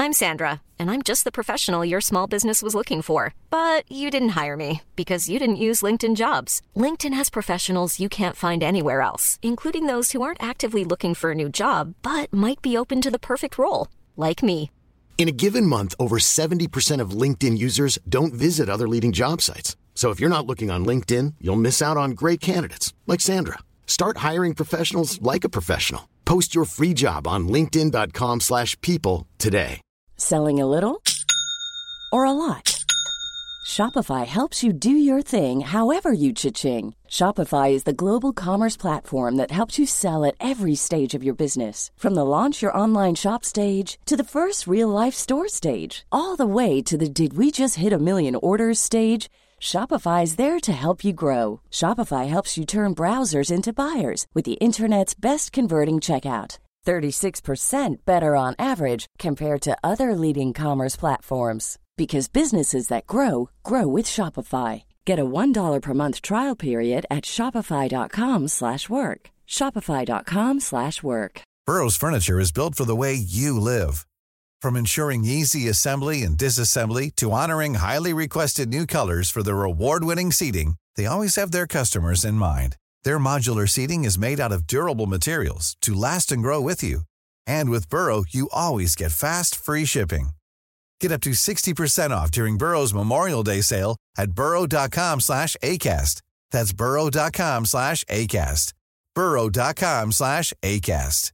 I'm Sandra, and I'm just the professional your small business was looking for. But you didn't hire me because you didn't use LinkedIn Jobs. LinkedIn has professionals you can't find anywhere else, including those who aren't actively looking for a new job, but might be open to the perfect role, like me. In a given month, over 70% of LinkedIn users don't visit other leading job sites. So if you're not looking on LinkedIn, you'll miss out on great candidates like Sandra. Start hiring professionals like a professional. Post your free job on linkedin.com/people today. Selling a little or a lot? Shopify helps you do your thing however you cha-ching. Shopify is the global commerce platform that helps you sell at every stage of your business. From the launch your online shop stage to the first real-life store stage, all the way to the did we just hit a million orders stage. Shopify is there to help you grow. Shopify helps you turn browsers into buyers with the internet's best converting checkout. 36% better on average compared to other leading commerce platforms. Because businesses that grow, grow with Shopify. Get a $1 per month trial period at shopify.com/work. Shopify.com/work. Burrow's furniture is built for the way you live. From ensuring easy assembly and disassembly to honoring highly requested new colors for their award-winning seating, they always have their customers in mind. Their modular seating is made out of durable materials to last and grow with you. And with Burrow, you always get fast, free shipping. Get up to 60% off during Burrow's Memorial Day sale at burrow.com/ACAST. That's burrow.com/ACAST. burrow.com/ACAST.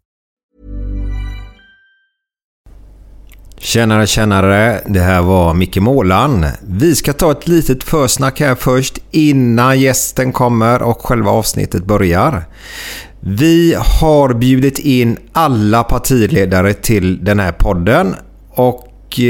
Tjänare, det här var Micke Målan. Vi ska ta ett litet försnack här först innan gästen kommer och själva avsnittet börjar. Vi har bjudit in alla partiledare till den här podden och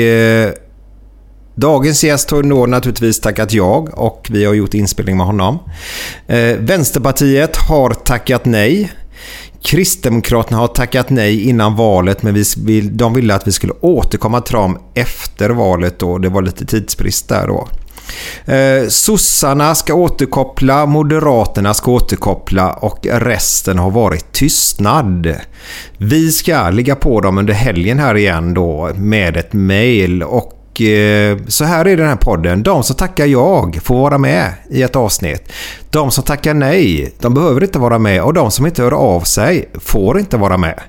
dagens gäst har då naturligtvis tackat jag och vi har gjort inspelning med honom. Vänsterpartiet har tackat nej. Kristdemokraterna har tackat nej innan valet, men de ville att vi skulle återkomma till dem efter valet då. Det var lite tidsbrist där då. Sossarna ska återkoppla, Moderaterna ska återkoppla och resten har varit tystnad. Vi ska ligga på dem under helgen här igen då med ett mejl och så här är den här podden. De som tackar jag får vara med i ett avsnitt. De som tackar nej, de behöver inte vara med. Och de som inte hör av sig får inte vara med.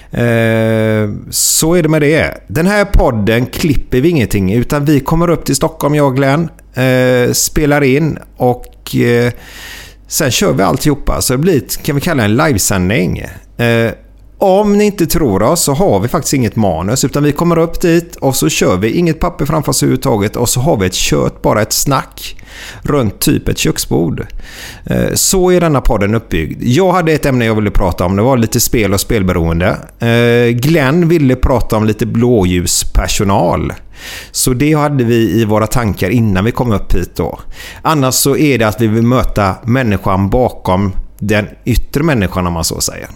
Så är det med det. Den här podden klipper vi ingenting, utan vi kommer upp till Stockholm, jag och Glenn, spelar in och sen kör vi alltihopa. Så det blir, kan vi kalla en livesändning. Om ni inte tror oss så har vi faktiskt inget manus, utan vi kommer upp dit och så kör vi inget papper framför oss överhuvudtaget och så har vi bara ett snack runt typ ett köksbord. Så är denna podden uppbyggd. Jag hade ett ämne jag ville prata om, det var lite spel och spelberoende. Glenn ville prata om lite blåljuspersonal. Så det hade vi i våra tankar innan vi kom upp hit då. Annars så är det att vi vill möta människan bakom den yttre människan, om man så säger.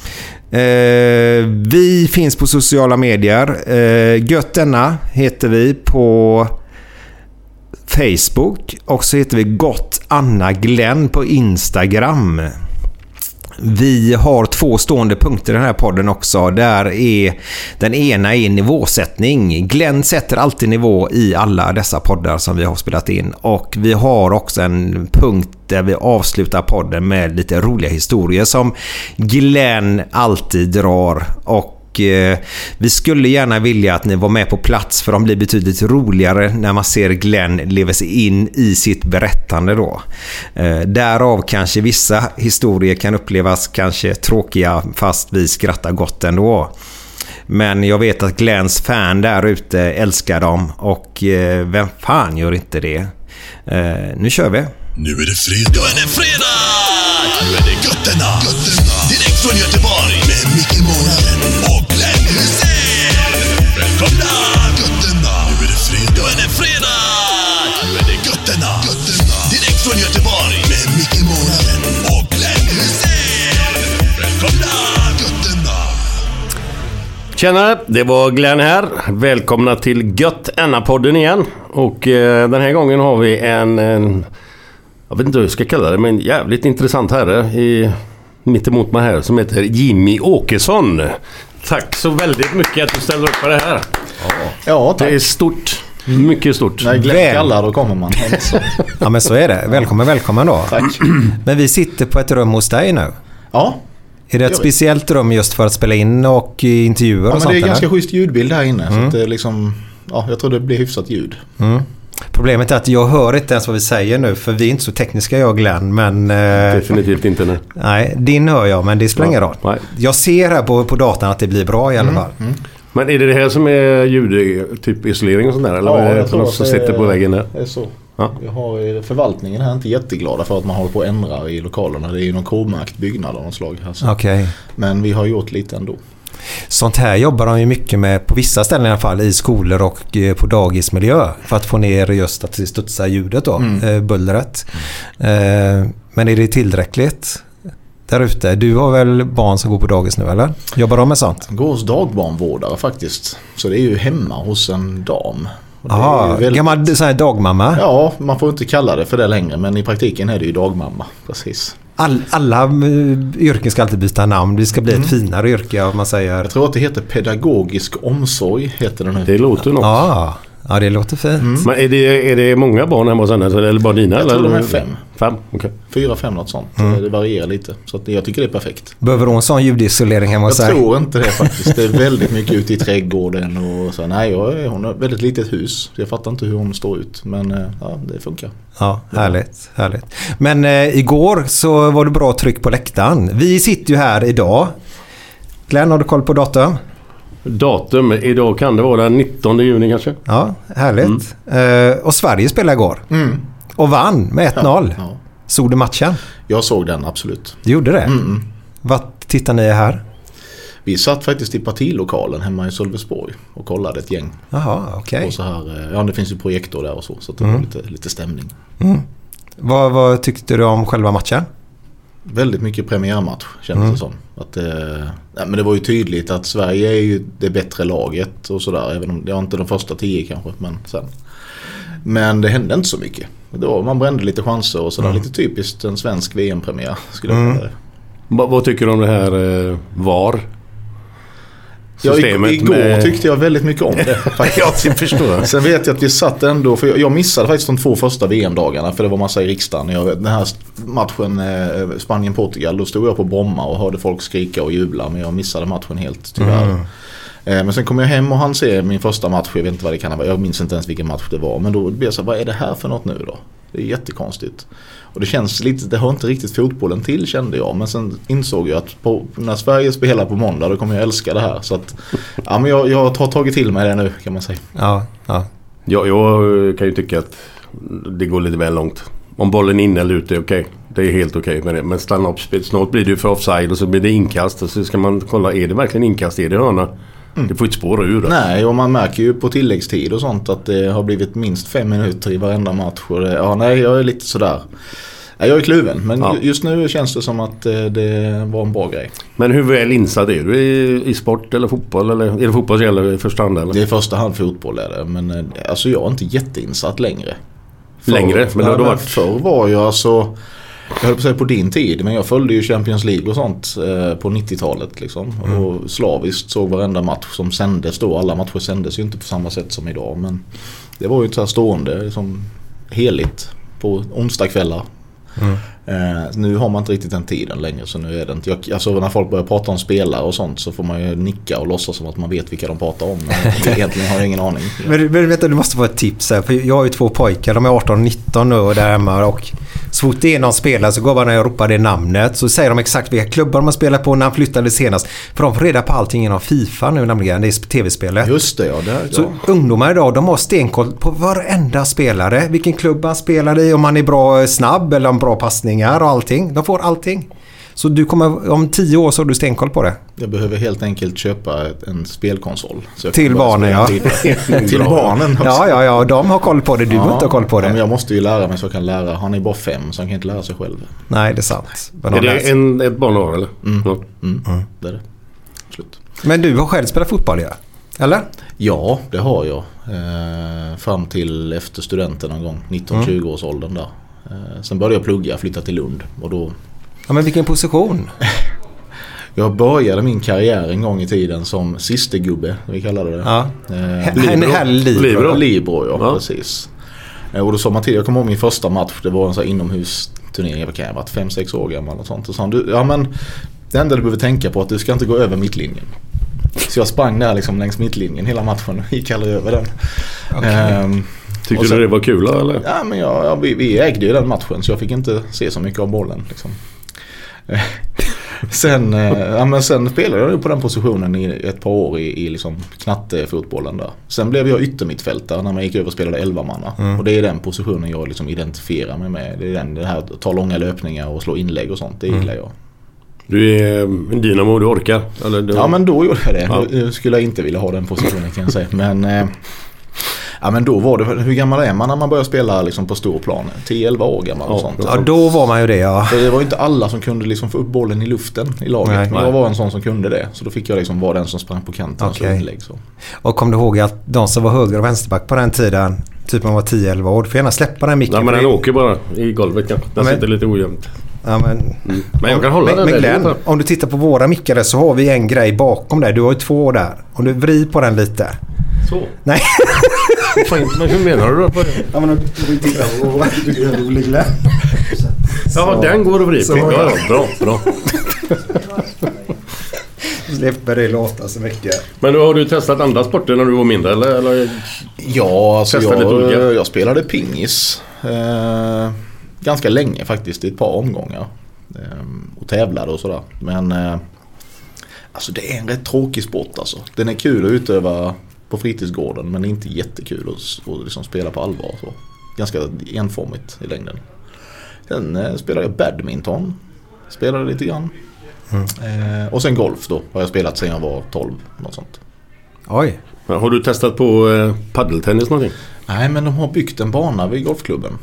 Vi finns på sociala medier. Gött denna heter vi på Facebook och så heter vi Gott Anna Glenn på Instagram. Vi har 2 stående punkter i den här podden också. Där är den ena är nivåsättning. Glenn sätter alltid nivå i alla dessa poddar som vi har spelat in. Och vi har också en punkt där vi avslutar podden med lite roliga historier som Glenn alltid drar. Och vi skulle gärna vilja att ni var med på plats, för de blir betydligt roligare när man ser Glenn leva sig in i sitt berättande då. Därav kanske vissa historier kan upplevas kanske tråkiga, fast vi skrattar gott ändå. Men jag vet att Glenns fan där ute älskar dem, och vem fan gör inte det? Nu kör vi. Nu är det fredag. Nu är det Götterna. Direkt från Göteborg med Micke Målan och Glenn Hussein. Välkomna Götterna. Nu är det fredag. Nu är det Götterna. Direkt från Göteborg med Micke Målan och Glenn Hussein. Välkomna Götterna. Tjena, det var Glenn här. Välkomna till Götterna-podden igen. Och den här gången har vi en jag vet inte hur jag ska kalla det, men jävligt intressant herre mitt emot mig här som heter Jimmy Åkesson. Tack så väldigt mycket att du ställer upp på det här. Ja, tack. Det är stort. Mycket stort. När Glenn kallar, då kommer man. Ja, men så är det. Välkommen då. Tack. Men vi sitter på ett rum hos dig nu. Ja. Är det ett speciellt rum just för att spela in och intervjuer och sånt? Ja, men det är ganska eller? schysst ljudbild här inne. Så att det är liksom, ja, jag tror det blir hyfsat ljud. Problemet är att jag hör inte ens vad vi säger nu, för vi är inte så tekniska, jag och Glenn, men... Definitivt inte nu. Nej, din hör jag, men det spelar ingen roll. Nej. Jag ser här på datorn att det blir bra i alla fall. Men är det här som är ljud, typ isolering och sånt där? Eller Ja, är jag det tror något som att sitter på väggen där? Det är så. Ja. Jag har förvaltningen här inte jätteglada för att man håller på att ändra i lokalerna. Det är ju någon K-märkt byggnad av något slag här. Så. Okej. Men vi har gjort lite ändå. Sånt här jobbar de ju mycket med på vissa ställen i alla fall, i skolor och på dagismiljö, för att få ner just att studsa ljudet då, bullret. Men är det tillräckligt där ute? Du har väl barn som går på dagis nu, eller? Jobbar de med sånt? Går hos dagbarnvårdare faktiskt. Så det är ju hemma hos en dam. Ja, gammal så här dagmamma. Ja, man får inte kalla det för det längre, men i praktiken är det ju dagmamma, precis. Alla yrken ska alltid byta namn. Det ska bli ett finare yrke, om man säger. Jag tror att det heter pedagogisk omsorg, heter det nu. Det låter något. Ja, det låter fint. Men är det många barn hemma hos henne, eller bara dina? Jag tror eller? de är 5. 5, okej. 4-5 något sånt. Det varierar lite. Så att jag tycker det är perfekt. Behöver hon sån ljudisolering hemma hos sig? Jag tror inte det faktiskt. Det är väldigt mycket ute i trädgården och så. Nej, hon har ett väldigt litet hus. Så jag fattar inte hur hon står ut. Men ja, det funkar. Ja, härligt. Men igår så var det bra tryck på läktaren. Vi sitter ju här idag. Glenn, har du koll på datum? Datum, idag kan det vara den 19 juni kanske. Ja, härligt. Och Sverige spelade igår. Och vann med 1-0. Ja. Såg du matchen? Jag såg den, absolut. Du gjorde det? Vad tittar ni här? Vi satt faktiskt i partilokalen hemma i Sölvesborg och kollade ett gäng. Jaha, okej. Och så här, ja, det finns ju projektor där och så det var lite stämning. Vad tyckte du om själva matchen? Väldigt mycket premiärmatch kändes det som. Att, nej, men det var ju tydligt att Sverige är ju det bättre laget och sådär. Även om det var inte de första 10 kanske, men sen. Men det hände inte så mycket. Man brände lite chanser och sådär. Lite typiskt en svensk VM-premiär skulle jag säga. Vad tycker du om det här VAR? Igår tyckte jag väldigt mycket om det. Jag förstår. Sen vet jag att vi satt ändå, för jag missade faktiskt de 2 första VM-dagarna, för det var massa i riksdagen. Den här matchen Spanien-Portugal, då stod jag på Bromma och hörde folk skrika och jubla, men jag missade matchen helt tyvärr. Men sen kom jag hem och han ser min första match, jag vet inte vad det kan vara, jag minns inte ens vilken match det var, men då blev jag så, vad är det här för något nu då? Det är jättekonstigt. Och det känns lite, det hör inte riktigt fotbollen till, kände jag. Men sen insåg jag att när Sverige spelar på måndag, då kommer jag älska det här. Så att, ja, men jag har tagit till mig det nu, kan man säga. Ja. Jag kan ju tycka att det går lite väl långt. Om bollen in eller ute är okej. Det är helt okej med det. Men stanna upp spel. Snart blir det ju för offside och så blir det inkast. Och så ska man kolla, är det verkligen inkast? Är det hörna? Det får inte spåra ur. Nej, och man märker ju på tilläggstid och sånt att det har blivit minst 5 minuter i varenda match. Och jag är lite sådär. Jag är kluven, men just nu känns det som att det var en bra grej. Men hur väl insatt är du i sport eller fotboll? Eller är det fotboll som gäller i första hand? Eller? Det är i första hand fotboll är det, men alltså jag är inte jätteinsatt längre. Förr var jag alltså... Jag höll på att säga på din tid, men jag följde ju Champions League och sånt på 90-talet liksom. Och slaviskt såg varenda match som sändes då. Alla matcher sändes ju inte på samma sätt som idag, men det var ju så här stående liksom, heligt på onsdagskvällar. Nu har man inte riktigt den tiden längre, så nu är det inte. Alltså när folk börjar prata om spelare och sånt, så får man ju nicka och låtsas som att man vet vilka de pratar om, men egentligen har jag ingen aning. Men vet du måste få ett tips här, för jag har ju 2 pojkar, de är 18 och 19 nu och där hemma, och så fort det är någon spelare så går man och ropar det namnet, så säger de exakt vilka klubbar man spelar på, när han flyttade senast, för de får reda på allting genom FIFA nu, nämligen det är tv-spelet. Just det, ja. Så ungdomar idag, de har stenkoll på varenda spelare, vilken klubb han spelar i, om han är bra snabb eller om bra passningar och allting. De får allting. Så du kommer, om 10 år så har du stenkoll på det. Jag behöver helt enkelt köpa en spelkonsol. Till barnen, ja. Till barnen också. Ja, de har koll på det. Du har inte koll på det. Men jag måste ju lära mig så jag kan lära. Han är bara 5 så han kan inte lära sig själv. Nej, det är sant. Är det ett barnår eller? Det är det. Slut. Men du har själv spelat fotboll, ja? Eller? Ja, det har jag. Fram till efter studenten någon gång. 19-20 års åldern där. Sen började jag plugga, flytta till Lund. Och då... Ja, men vilken position? Jag började min karriär en gång i tiden som sistergubbe, vi kallade det. Ja. Libro, ja, precis. Och då sa man till, jag kommer ihåg min första match, det var en sån här inomhusturnering, jag kan ha varit 5-6 år gammal och sånt. Och så du, ja men det enda du behöver tänka på är att du ska inte gå över mittlinjen. Så jag sprang där liksom längs mittlinjen hela matchen och gick aldrig över den. Okay. Tyckte du det var kul eller? Ja, men vi ägde ju den matchen så jag fick inte se så mycket av bollen liksom. Sen spelade jag på den positionen i ett par år i liksom knattefotbollen där. Sen blev jag yttermittfältare när man gick över och spelade 11-manna. Och det är den positionen jag liksom identifierar mig med. Det är det här att ta långa löpningar och slå inlägg och sånt, det gillar jag. Du är en dynamo, du orkar? Eller du... Ja, men då gjorde jag det. Ja. Nu skulle jag inte vilja ha den positionen kan jag säga. Men då var det, hur gammal är man när man börjar spela liksom på stor plan? 10-11 år gammal och sånt. Ja, då var man ju det, ja. För det var inte alla som kunde liksom få upp bollen i luften i laget. Nej. Men jag var en sån som kunde det. Så då fick jag liksom vara den som sprang på kanten och slog inlägg. Så. Och kom du ihåg att de som var höger- och vänsterback på den tiden, typ man var 10-11 år, får gärna släppa den micken. Ja, men den åker bara i golvet kanske. Den sitter lite ojämnt. Ja, men jag kan hålla den. Men Glenn, om du tittar på våra mickare så har vi en grej bakom där. Du har ju 2 år där. Om du vrider på den lite. Så? Nej. Men hur menar du då på det? Ja, men om du tittar på vad du gör, Glenn. Ja, den går att vrida. Ja, bra. Slipper det låta så mycket. Men har du testat andra sporter när du var mindre? Eller? Ja, alltså jag spelade pingis. Ganska länge faktiskt, i ett par omgångar. Och tävlade och sådär. Men alltså det är en rätt tråkig sport alltså. Den är kul att utöva på fritidsgården, men inte jättekul att liksom spela på allvar. Så. Ganska enformigt i längden. Sen spelade jag badminton. Spelade lite grann. Och sen golf då. Har jag spelat sedan jag var 12. Något sånt. Oj. Har du testat på paddeltennis någonting? Nej, men de har byggt en bana vid golfklubben.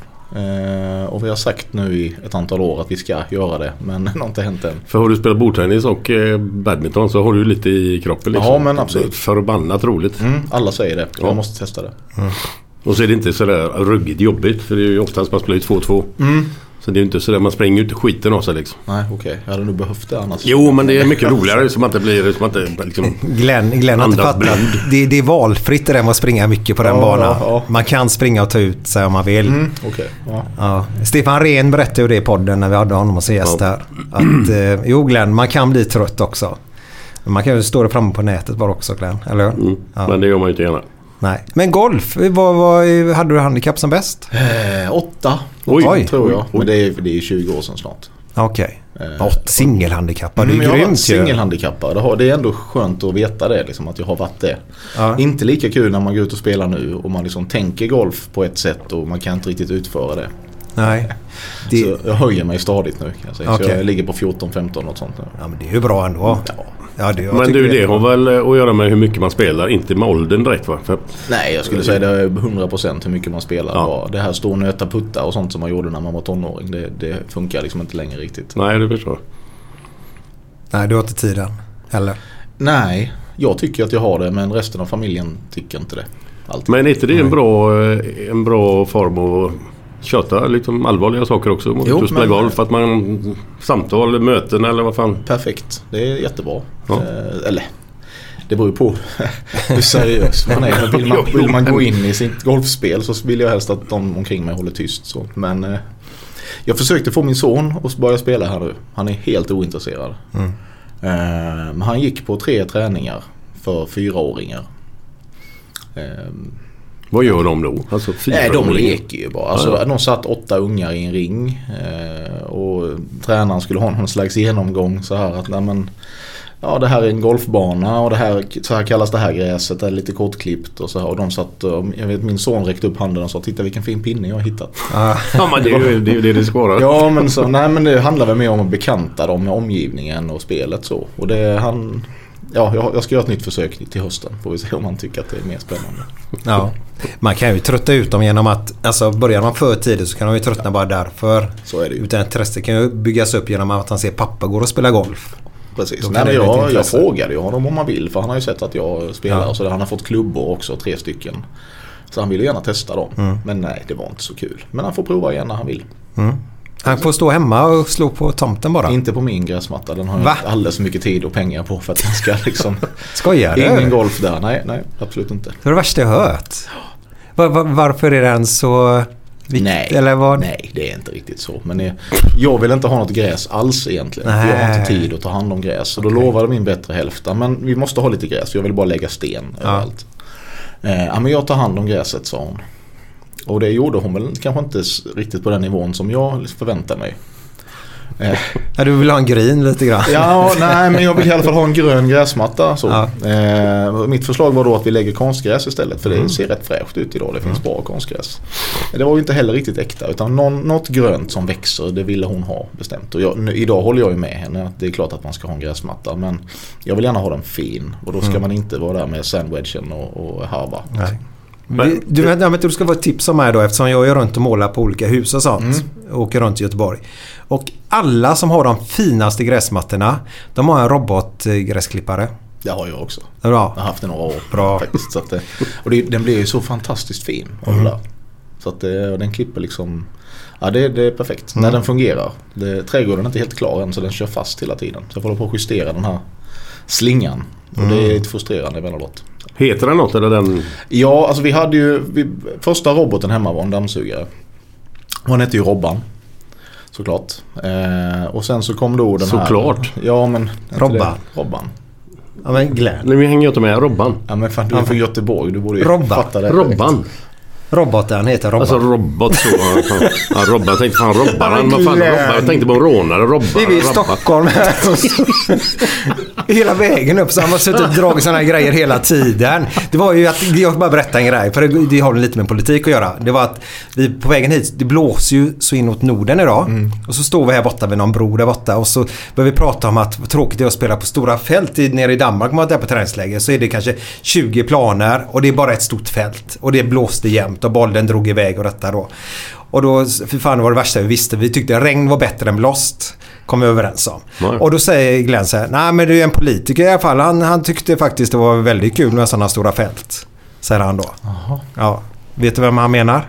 Och vi har sagt nu i ett antal år att vi ska göra det, men det har inte hänt än. För har du spelat bordtennis och badminton så har du lite i kroppen liksom. Ja, men absolut. Förbannat roligt. Alla säger det, jag måste testa det. Och så är det inte sådär ruggigt jobbigt, för det är ju oftast man spelar 2-2. Så det är ju inte sådär, man springer ut i skiten av sig liksom. Nej, okej. Jag hade nog behövt det annars. Jo, men det är mycket roligare som att det blir som att det liksom Glenn har inte fattat. Det är valfritt det där med att springa mycket på den banan. Ja. Man kan springa och ta ut sig om man vill. Okej. Ja. Stefan Rehn berättade ju det i podden när vi hade honom som gäst här. Att Glenn, man kan bli trött också. Men man kan ju stå där framme på nätet bara också, Glenn. Eller? Men det gör man ju inte gärna. Nej. Men golf, vad hade du handikapp som bäst? 8. Oj. Tror jag. Men det är 20 år sedan snart. Okej. 8 singelhandikappad. Det är jag har grymt. Singelhandikappad. Det är ändå skönt att veta det liksom, att jag har varit det. Ja. Inte lika kul när man går ut och spelar nu och man liksom tänker golf på ett sätt och man kan inte riktigt utföra det. Nej. Så jag höjer mig stadigt nu kan jag säga. Okay. Så jag ligger på 14-15 något sånt nu. Ja, men det är ju bra ändå. Ja, men det har väl att göra med hur mycket man spelar, inte med åldern direkt va? Nej, jag skulle säga det är 100% hur mycket man spelar. Ja. Det här står nöta putta och sånt som man gjorde när man var tonåring, det funkar liksom inte längre riktigt. Nej, det förstår. Nej, du har inte tiden, eller? Nej, jag tycker att jag har det, men resten av familjen tycker inte det. Alltid. Men är inte det en bra form att köta liksom allvarliga saker också? Jo, spela golf, att man samtal, möten eller vad fan? Perfekt, det är jättebra. Ja. Eller, det beror ju på hur seriös man är. Vill man gå in i sitt golfspel så vill jag helst att de omkring mig håller tyst. Så. Men jag försökte få min son att börja spela här nu. Han är helt ointresserad. Men han gick på 3 träningar för 4-åringar. Vad gör de då? Alltså de leker ju bara. Alltså, de satt 8 ungar i en ring och tränaren skulle ha någon slags genomgång så här att det här är en golfbana och så här kallas det här gräset, det är lite kortklippt och så här, och de satt, jag vet min son räckte upp handen och sa titta vilken fin pinne jag har hittat. Ja, men det är ju det skårar. Ja, men så men det handlar väl mer om att bekanta dem med omgivningen och spelet så. Och jag ska göra ett nytt försök till hösten. Får vi se om man tycker att det är mer spännande. Ja, man kan ju trötta ut dem genom att börjar man för tidigt så kan de ju tröttna bara därför. Så är det ju. Utan intresse kan ju byggas upp genom att han ser pappa går och spela golf. Precis. Nej, jag frågade ju honom om man vill, för han har ju sett att jag spelar så han har fått klubbor också, 3 stycken. Så han ville gärna testa dem. Men nej, det var inte så kul. Men han får prova igen när han vill. Han får stå hemma och slå på tomten bara. Inte på min gräsmatta. Den har jag alldeles för mycket tid och pengar på för att den ska liksom... Skojar du? Ingen golf där. Nej, absolut inte. Det är det värsta jag hört. Varför är den så... Nej, eller vad? Nej, det är inte riktigt så. Men jag vill inte ha något gräs alls egentligen. Jag har inte tid att ta hand om gräs. Så då lovade min bättre hälften. Men vi måste ha lite gräs. Jag vill bara lägga sten överallt. Men jag tar hand om gräset, sa hon. Och det gjorde hon väl kanske inte riktigt på den nivån som jag förväntar mig. Ja, du vill ha en green lite grann. Ja, nej, men jag vill i alla fall ha en grön gräsmatta. Så. Mitt förslag var då att vi lägger konstgräs istället. För det ser rätt fräscht ut idag. Det finns bra konstgräs. Det var ju inte heller riktigt äkta. Utan något grönt som växer, det ville hon ha bestämt. Och idag håller jag ju med henne. Det är klart att man ska ha en gräsmatta. Men jag vill gärna ha den fin. Och då ska man inte vara där med sandwedgen och harva. Nej. Du ska vara ett tips om mig då, eftersom jag är runt och målar på olika hus och sånt. Åker runt i Göteborg. Och alla som har de finaste gräsmattorna, de har en robotgräsklippare. Det har jag också. Bra. Jag har haft det några år. Bra. Faktiskt, så att den blir ju så fantastiskt fin. Så att den klipper liksom... Ja, det är perfekt. När den fungerar. Trädgården är inte helt klar än, så den kör fast hela tiden. Så jag får på att justera den här slingan. Och det är lite frustrerande emellanåt. Heter den något eller den? Ja, alltså vi hade ju... första roboten hemma var en dammsugare. Han hette ju Robban. Såklart. Och sen så kom då den här... Såklart. Ja, men... Robban. Ja, men Glenn. Nej, vi hänger ju inte med Robban. Ja, men fan, du är från Göteborg. Du borde ju fatta det. Robban. Roboten heter Robban. Alltså robot så. Ja, Robban. Jag tänkte fan Robban. Vad fan Robban? Jag tänkte på en rånare. Robban. Vi är i Stockholm här. Hela vägen upp så han har suttit och dragit sådana här grejer hela tiden. Det var ju att jag bara berätta en grej, för det har lite med politik att göra. Det var att vi på vägen hit, det blåser ju så inåt Norden idag. Och så står vi här borta vid någon bro där borta och så börjar vi prata om att vad tråkigt det är att spela på stora fält nere i Danmark. Man var där på träningsläger så är det kanske 20 planer och det är bara ett stort fält och det blåste jämt och bollen drog iväg och detta då. Och då, för fan var det värsta vi visste. Vi tyckte att regn var bättre än blåst. Kom vi överens om. Nej. Och då säger Glenn så här: nej men du är en politiker i alla fall. Han tyckte faktiskt det var väldigt kul med sådana stora fält. Säger han då. Aha. Ja. Vet du vem han menar?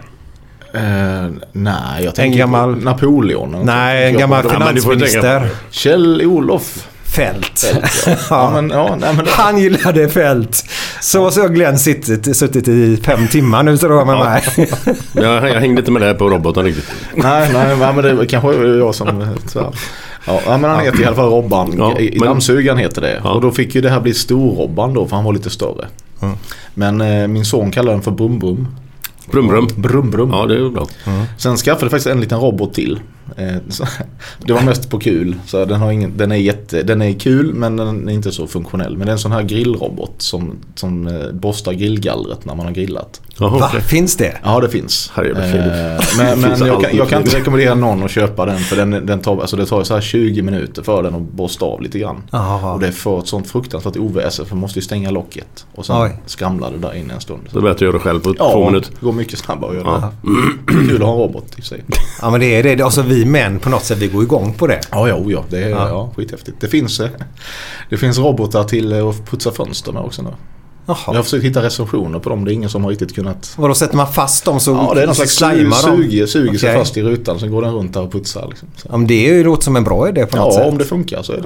Nej, jag tänker på Napoleon. Nej, en gammal finansminister. Kjell-Olof Fält. Ja. Han gillade fält. Så har Glenn suttit i 5 timmar nu så med mig. Jag hängde inte med det här på roboten riktigt. Nej, men det kanske är jag som... Ja, men han heter i alla fall Robban. I dammsugaren heter det. Ja. Och då fick ju det här bli Stor-Robban då, för han var lite större. Men min son kallar den för Brum-Brum. Brum-Brum. Ja, det är bra. Sen skaffade jag faktiskt en liten robot till. Det var mest på kul. Så den är kul, men den är inte så funktionell. Men det är en sån här grillrobot som borstar grillgallret när man har grillat. Va? Finns det? Ja, det finns. Men jag kan inte rekommendera någon att köpa den, för den tar, alltså det tar så här 20 minuter för den att borsta av lite grann. Aha. Och det är för ett sånt fruktansvärt oväsen, för man måste ju stänga locket och sen skramlar det där in en stund. Så det är bättre att göra det själv på 2 minuter. Det går mycket snabbare att göra det. Det är kul att ha en robot i sig. Ja, men det är det. Alltså vi män på något sätt, vi går igång på det. Ja, det är skithäftigt. Det finns robotar till att putsa fönsterna också nu. Jaha. Jag har försökt hitta recensioner på dem. Det är ingen som har riktigt kunnat... Och då sätter man fast dem så... Ja, det är någon slags suger sig fast i rutan. Sen går den runt där och putsar. Liksom. Om det låter som en bra idé på något sätt. Ja, om det funkar så är det.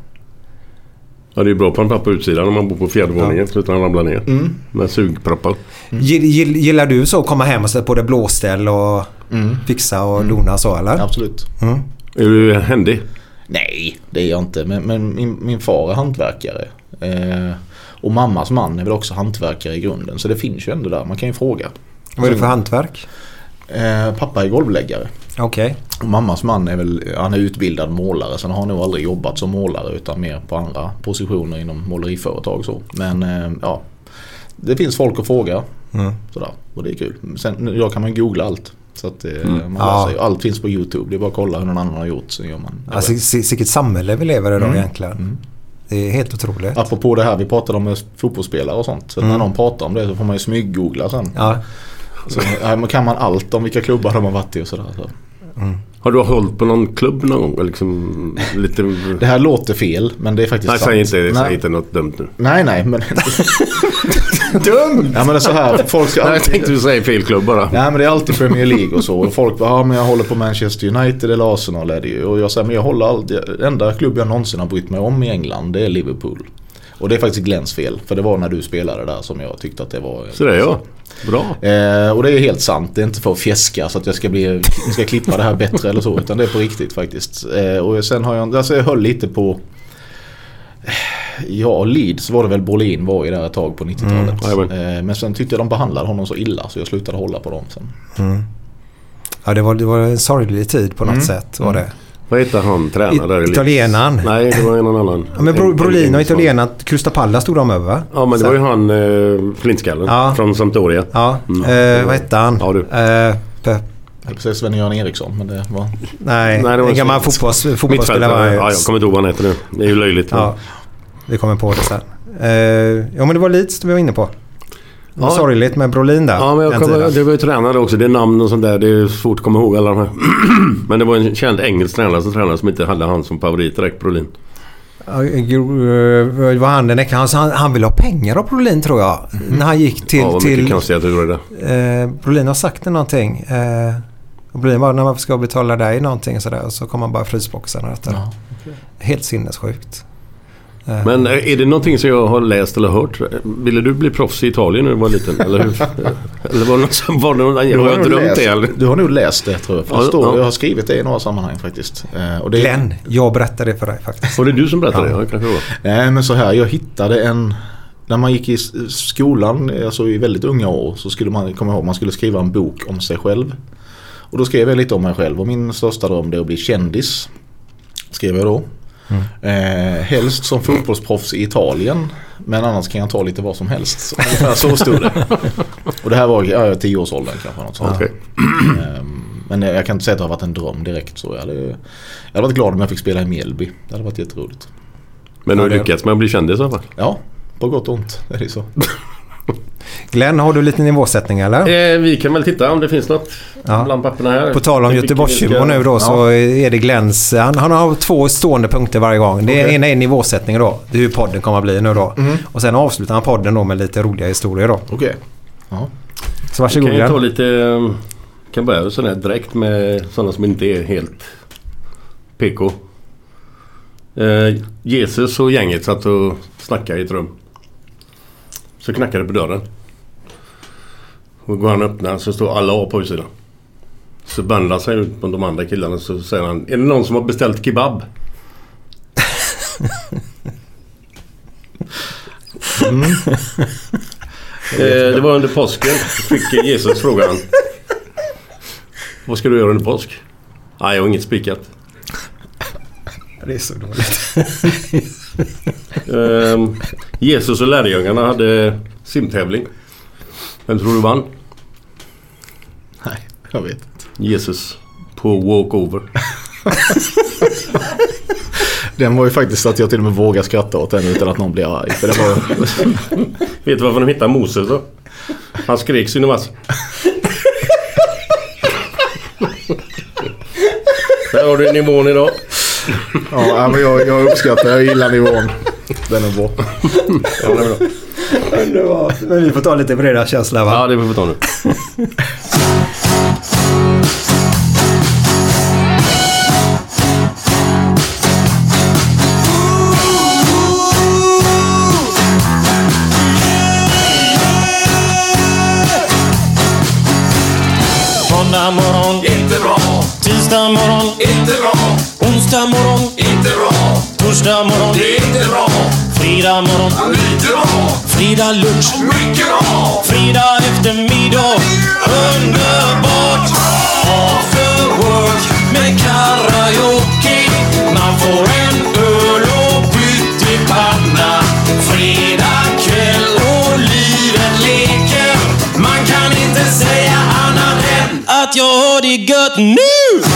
Ja, det är bra på en på utsidan om man bor på fjärde våningen så utan att ramla ner. Med sugproppar. Gillar du så att komma hem och sätta på det blåställ och fixa och dona så, eller? Absolut. Är du händig? Nej, det är jag inte. Men min far är hantverkare. Och mammas man är väl också hantverkare i grunden. Så det finns ju ändå där. Man kan ju fråga. Vad är det för hantverk? Pappa är golvläggare. Okej. Och mammas man han är utbildad målare. Sen har han nog aldrig jobbat som målare utan mer på andra positioner inom måleriföretag så. Men det finns folk att fråga. Sådär. Och det är kul. Sen jag kan man googla allt. Så att allt finns på YouTube. Det är bara att kolla hur någon annan har gjort så gör man. Alltså vilket samhälle vi lever idag egentligen. Det är helt otroligt. Apropå det här vi pratade om med fotbollsspelare och sånt. Så när någon pratar om det så får man ju smyggoogla sen. Ja. Så kan man allt om vilka klubbar de har varit i och sådär. Så. Har du hållit på någon klubb någon gång? Liksom, lite... Det här låter fel, men det är faktiskt sant. Säg inte något dumt nu. Nej, men... Dumt! Ja, men det är så här. Folk ska alltid... Jag tänkte du säga fel klubb bara. Nej, men det är alltid Premier League och så. Och folk bara, men jag håller på Manchester United eller Arsenal. Är det ju. Och jag säger, men jag håller alltid... Enda klubb jag någonsin har brytt mig om i England, det är Liverpool. Och det är faktiskt Glens fel. För det var när du spelade där som jag tyckte att det var... Så det är jag. Bra. Och det är helt sant. Det är inte för att fjäska så att jag ska klippa det här bättre eller så. Utan det är på riktigt faktiskt. Och sen har jag höll lite på... Ja, Leeds var det väl Brolin var i det här ett tag på 90-talet. Men sen tyckte jag de behandlade honom så illa så jag slutade hålla på dem sen. Ja, det var en sorglig tid på något sätt var det. Vad heter han tränare där? Italienaren. Nej, det var någon annan. Ja, men Brolin och italienaren Cristapalla stod de över. Ja, men det var ju han flintskallen från Sampdoria. Ja, vad hette han? Ja, du. Precis, Sven-Göran Eriksson, men det var... Nej, det var en gammal fotbollsspelare. Ja, jag kommer inte ihåg vad han heter nu. Det är ju löjligt. Ja, vi kommer på det sen. Ja, men det var Leeds vi var inne på. Ja. Sorgligt med Brolin där. Ja, men det var ju tränare också. Det är namn och sånt där. Det är svårt att komma ihåg alla de här. Men det var en känd engelsk tränare som inte hade han som favorit direkt, Brolin. Var han den han ville ha pengar av Brolin, tror jag. När han gick till... Ja, vad mycket konstigt att du gjorde det. Brolin har sagt det någonting. Brolin var när man ska betala dig någonting sådär, och så kommer man bara frysboxen och detta. Ja, okay. Helt sinnessjukt. Men är det någonting som jag har läst eller hört? Ville du bli proffs i Italien när du var liten? Eller hur? Eller var det något som var någon jag drömt det? Eller? Du har nog läst det, tror jag. Jag har skrivit det i några sammanhang faktiskt. Och det... Glenn, jag berättade det för dig faktiskt. Var det du som berättade det? Ja, kanske var. Nej, men så här, jag hittade när man gick i skolan, alltså i väldigt unga år, så skulle man komma ihåg, man skulle skriva en bok om sig själv. Och då skrev jag lite om mig själv. Och min största dröm är att bli kändis. Skrev jag då. Helst som fotbollsproffs i Italien. Men annars kan jag ta lite vad som helst. Så stod det. Och det här var 10-årsåldern kanske något sånt. Okay. Men jag kan inte säga att det har varit en dröm direkt. Så jag hade varit glad om jag fick spela i Mjällby. Det hade varit jätteroligt. Men har du lyckats med att bli kändis i alla fall? Ja, på gott och ont är det så. Glenn, har du lite nivåsättning eller? Vi kan väl titta om det finns något bland papperna här. På tal om Göteborgshumor nu då, så är det Glenns. Han har 2 stående punkter varje gång. Det ena är nivåsättning då. Det är hur podden kommer att bli nu då. Och sen avslutar han podden då med lite roliga historier då. Okej. Ja. Så varsågod. Kan jag ta lite... Kan börja sån här direkt med sådana som inte är helt PK. Jesus och gänget satt och snackade i ett rum. Så knackade det på dörren. Och går han och öppnar, så står alla A på utsidan. Så bandlar sig ut på de andra killarna, så säger han: är det någon som har beställt kebab? Det var under påsken. Fick Jesus frågan: vad ska du göra under påsk? Nej, jag har inget spikat. Det är så dåligt. Jesus och lärjungarna hade simtävling. Vem tror du vann? Nej, jag vet inte. Jesus på walkover. Den var ju faktiskt att jag till och med vågar skratta åt den utan att någon blir arg. För det var... Vet du varför de hittade Moses då? Han skrek sin mass. Där har du nivån idag. Ja, men jag uppskattar, jag gillar nivån. Den är bra. Ja, det är bra. Underbart. Men vi får ta lite breda känsla, va? Ja, det får vi ta nu. Måndag morgon, inte bra. Tisdag morgon, inte bra. Onsdag morgon, inte bra. Torsdag morgon, det är inte bra. Fredag morgon, lite bra. Fredag lunch, mycket bra. Fredag eftermiddag, underbart. After work med karaoke. Man får en öl och pyttipanna. Fredag kväll och livet leker. Man kan inte säga annat än att jag har det gött nu.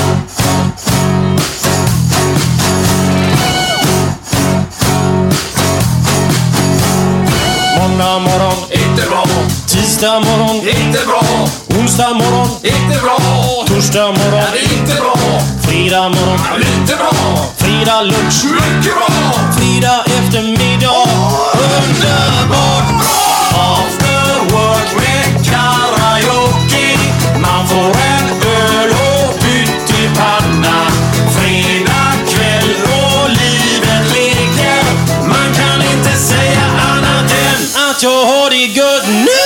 Måndag morgon, inte bra. Tisdag Tisdag morgon, inte bra. onsdag morgon, Inte bra. torsdag morgon, Inte bra. fredag morgon, Lite bra. fredag lunch, Mycket bra. fredag eftermiddag. Underbart bra! After work med karaoke. Man får en öl och pyttipanna. Fredag kväll och livet leker. Man kan inte säga annat än att jag har det gött nu!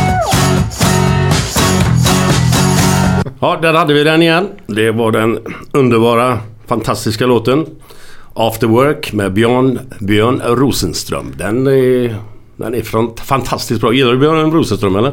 Ja, där hade vi den igen. Det var den underbara, fantastiska låten After Work med Björn Rosenström. Den är fantastiskt bra. Gillar du Björn Rosenström eller?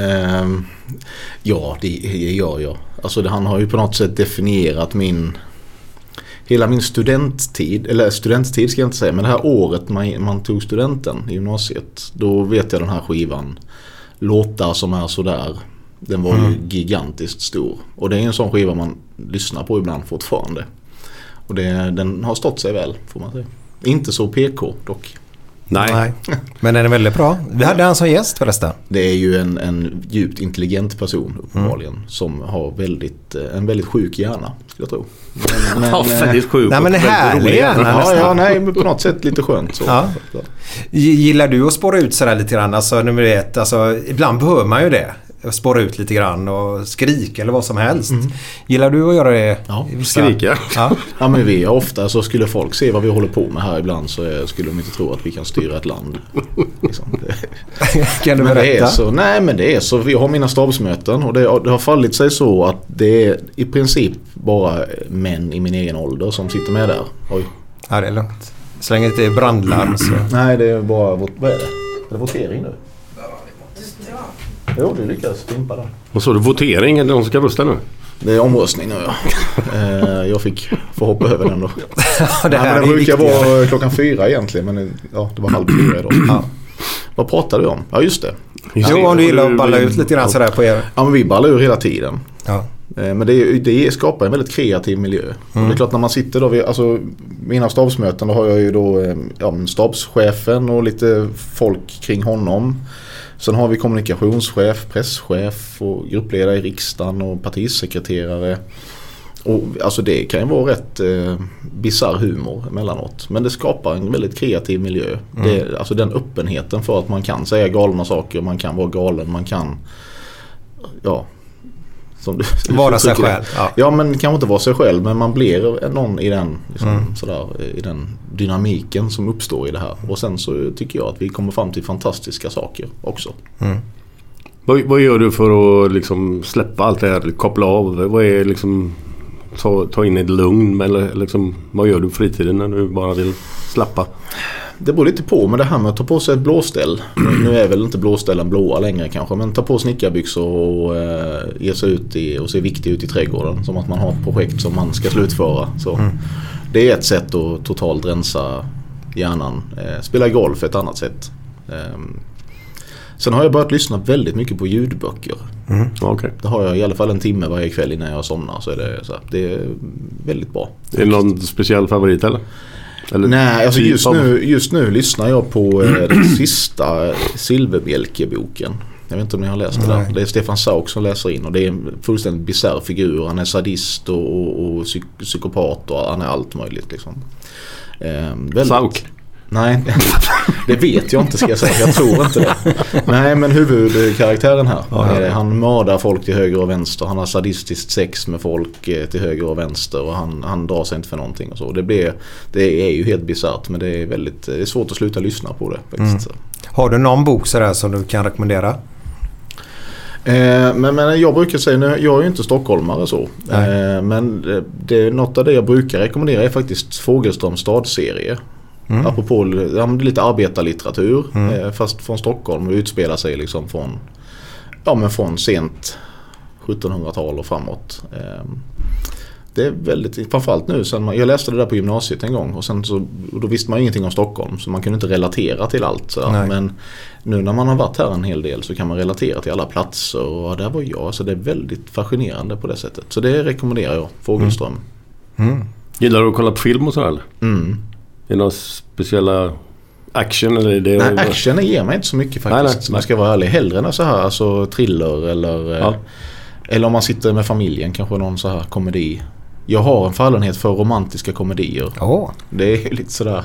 Ja, det gör jag. Alltså han har ju på något sätt definierat hela min studenttid, eller studenttid ska jag inte säga, men det här året man tog studenten i gymnasiet, då vet jag den här skivan låtar som är sådär. Den var ju gigantiskt stor. Och det är en sån skiva man lyssnar på ibland fortfarande. Och den har stått sig väl, får man säga. Inte så PK dock. Nej. Men den är väldigt bra. Vi hade han som gäst förresten. Det är ju en djupt intelligent person uppenbarligen som har en väldigt sjuk hjärna, skulle jag tro. Väldigt sjuk. Nej, men det här är ja, men på något sätt lite skönt så. Ja. Gillar du att spåra ut sådär lite grann? Alltså, nummer ett, alltså, ibland behöver man ju det. Spåra ut lite grann och skrika eller vad som helst. Gillar du att göra det? Ja, skrika. Ja, men vi ofta så skulle folk se vad vi håller på med här ibland, så skulle de inte tro att vi kan styra ett land. Liksom. Kan du men berätta? Det är så, nej, men det är så. Vi har mina stabsmöten och det har fallit sig så att det är i princip bara män i min egen ålder som sitter med där. Oj. Ja, det är lugnt. Så länge det inte är brandlarm så... Nej, det är bara... Vad är det? Är det votering nu? Jo, du lyckas stimpa där. Och så är det votering, är det någon som ska rösta nu? Det är omröstning nu, ja. Jag får hoppa över den då. Det här den brukar vara 4:00 egentligen, men ja, det var 3:30 idag. Ja. Vad pratade vi om? Ja, just det. Jo, om du gillar att balla ut lite grann sådär på er. Ja, men vi ballar ur hela tiden. Ja. Men det skapar en väldigt kreativ miljö. Och det är klart när man sitter då, alltså mina stabsmöten, då har jag ju då stabschefen och lite folk kring honom. Sen har vi kommunikationschef, presschef och gruppledare i riksdagen och partisekreterare. Och alltså det kan ju vara rätt bizarr humor emellanåt. Men det skapar en väldigt kreativ miljö. Alltså den öppenheten för att man kan säga galna saker, man kan vara galen, man kan vara sig själv. Ja, men kanske inte vara sig själv, men man blir någon i den i den dynamiken som uppstår i det här. Och sen så tycker jag att vi kommer fram till fantastiska saker också. Vad gör du för att liksom släppa allt det här, koppla av? Vad är liksom ta in ett lugn, eller liksom, vad gör du på fritiden när du bara vill slappa? Det beror lite på, men det här med att ta på sig ett blåställ. Nu är väl inte blåställen blåa längre kanske, men ta på snickarbyxor och ge sig ut och se viktig ut i trädgården, som att man har ett projekt som man ska slutföra. Så det är ett sätt att totalt rensa hjärnan. Spela golf är ett annat sätt. Sen har jag börjat lyssna väldigt mycket på ljudböcker. Okay. Det har jag i alla fall en timme varje kväll innan jag somnar, så är det så här, det är väldigt bra. Är det någon speciell favorit eller? Nej, alltså just nu lyssnar jag på den sista Silverbjälke-boken. Jag vet inte om ni har läst det där. Det är Stefan Sauk som läser in, och det är en fullständigt bizarr figur. Han är sadist och psykopat och han är allt möjligt liksom. Sauk? Nej, det vet jag inte, ska jag säga. Jag tror inte det. Nej, men huvudkaraktären här, han mördar folk till höger och vänster. Han har sadistiskt sex med folk till höger och vänster, och han drar sig inte för någonting och så. Det är ju helt bizarrt, men det är svårt att sluta lyssna på det faktiskt. Har du någon bok sådär som du kan rekommendera? Men jag brukar säga, jag är ju inte stockholmare så, men något av det jag brukar rekommendera är faktiskt Fogelströms stadserie. Apropå lite arbetarlitteratur, fast från Stockholm, och utspelar sig liksom från sent 1700-tal och framåt. Det är väldigt, framförallt nu sen jag läste det där på gymnasiet en gång, och sen då visste man ingenting om Stockholm, så man kunde inte relatera till allt så. Men nu när man har varit här en hel del så kan man relatera till alla platser, och där var jag, så det är väldigt fascinerande på det sättet. Så det rekommenderar jag, Fogelström. Gillar du att kolla på film och så eller? Är det några speciella action eller det? Nej, action ger mig inte så mycket faktiskt. Man ska vara ärlig. Hellre än så här, alltså thriller eller om man sitter med familjen, kanske någon så här komedi. Jag har en fallenhet för romantiska komedier. Det är lite sådär.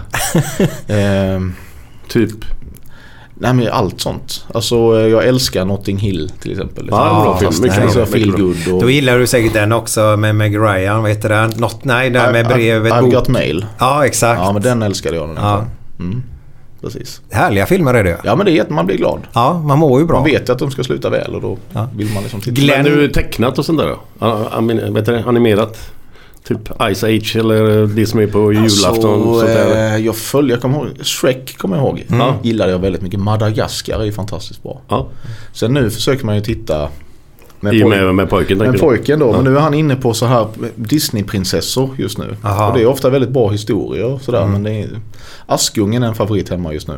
Typ? Nej, men allt sånt. Alltså jag älskar Notting Hill till exempel. Feel good. Då gillar du säkert den också med Meg Ryan. Vad heter den? Där med brevet. I've got mail. Ja, exakt. Ja, men den älskade jag. Precis. Härliga filmer är det. Ja, men det är att man blir glad. Ja, man mår ju bra. Man vet att de ska sluta väl och då vill man liksom titta. Men du tecknat och sånt där då? Animerat? Typ Ice Age eller det som är på julafton. Jag kommer ihåg Shrek kommer jag ihåg. Gillade jag väldigt mycket. Madagaskar är ju fantastiskt bra. Sen nu försöker man ju titta med pojken. Med pojken då. Men nu är han inne på så här Disney-prinsessor just nu. Och det är ofta väldigt bra historier och sådär. Men det är, Askungen är en favorit hemma just nu.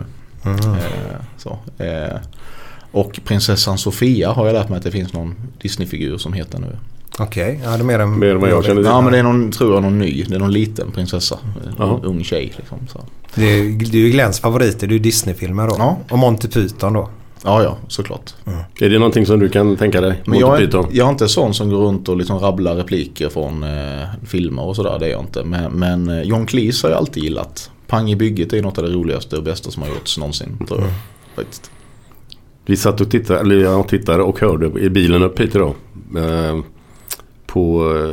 Och prinsessan Sofia har jag lärt mig att det finns någon Disney-figur som heter nu. Okej, ja, det är mer än vad jag känner. Ja, men det är någon, tror jag, någon ny. Det är någon liten prinsessa. Ung tjej liksom, så. Det är ju Glens favoriter, det är ju Disney-filmer då. Ja. Och Monty Python då. Ja, såklart. Är det någonting som du kan tänka dig? Men jag är inte sån som går runt och liksom rabblar repliker från filmer och sådär. Det är jag inte. Men John Cleese har jag alltid gillat. Pang i bygget är något av det roligaste och bästa som har gjorts någonsin, tror jag. Faktiskt. Vi satt och tittade och hörde i bilen upp hit idag. På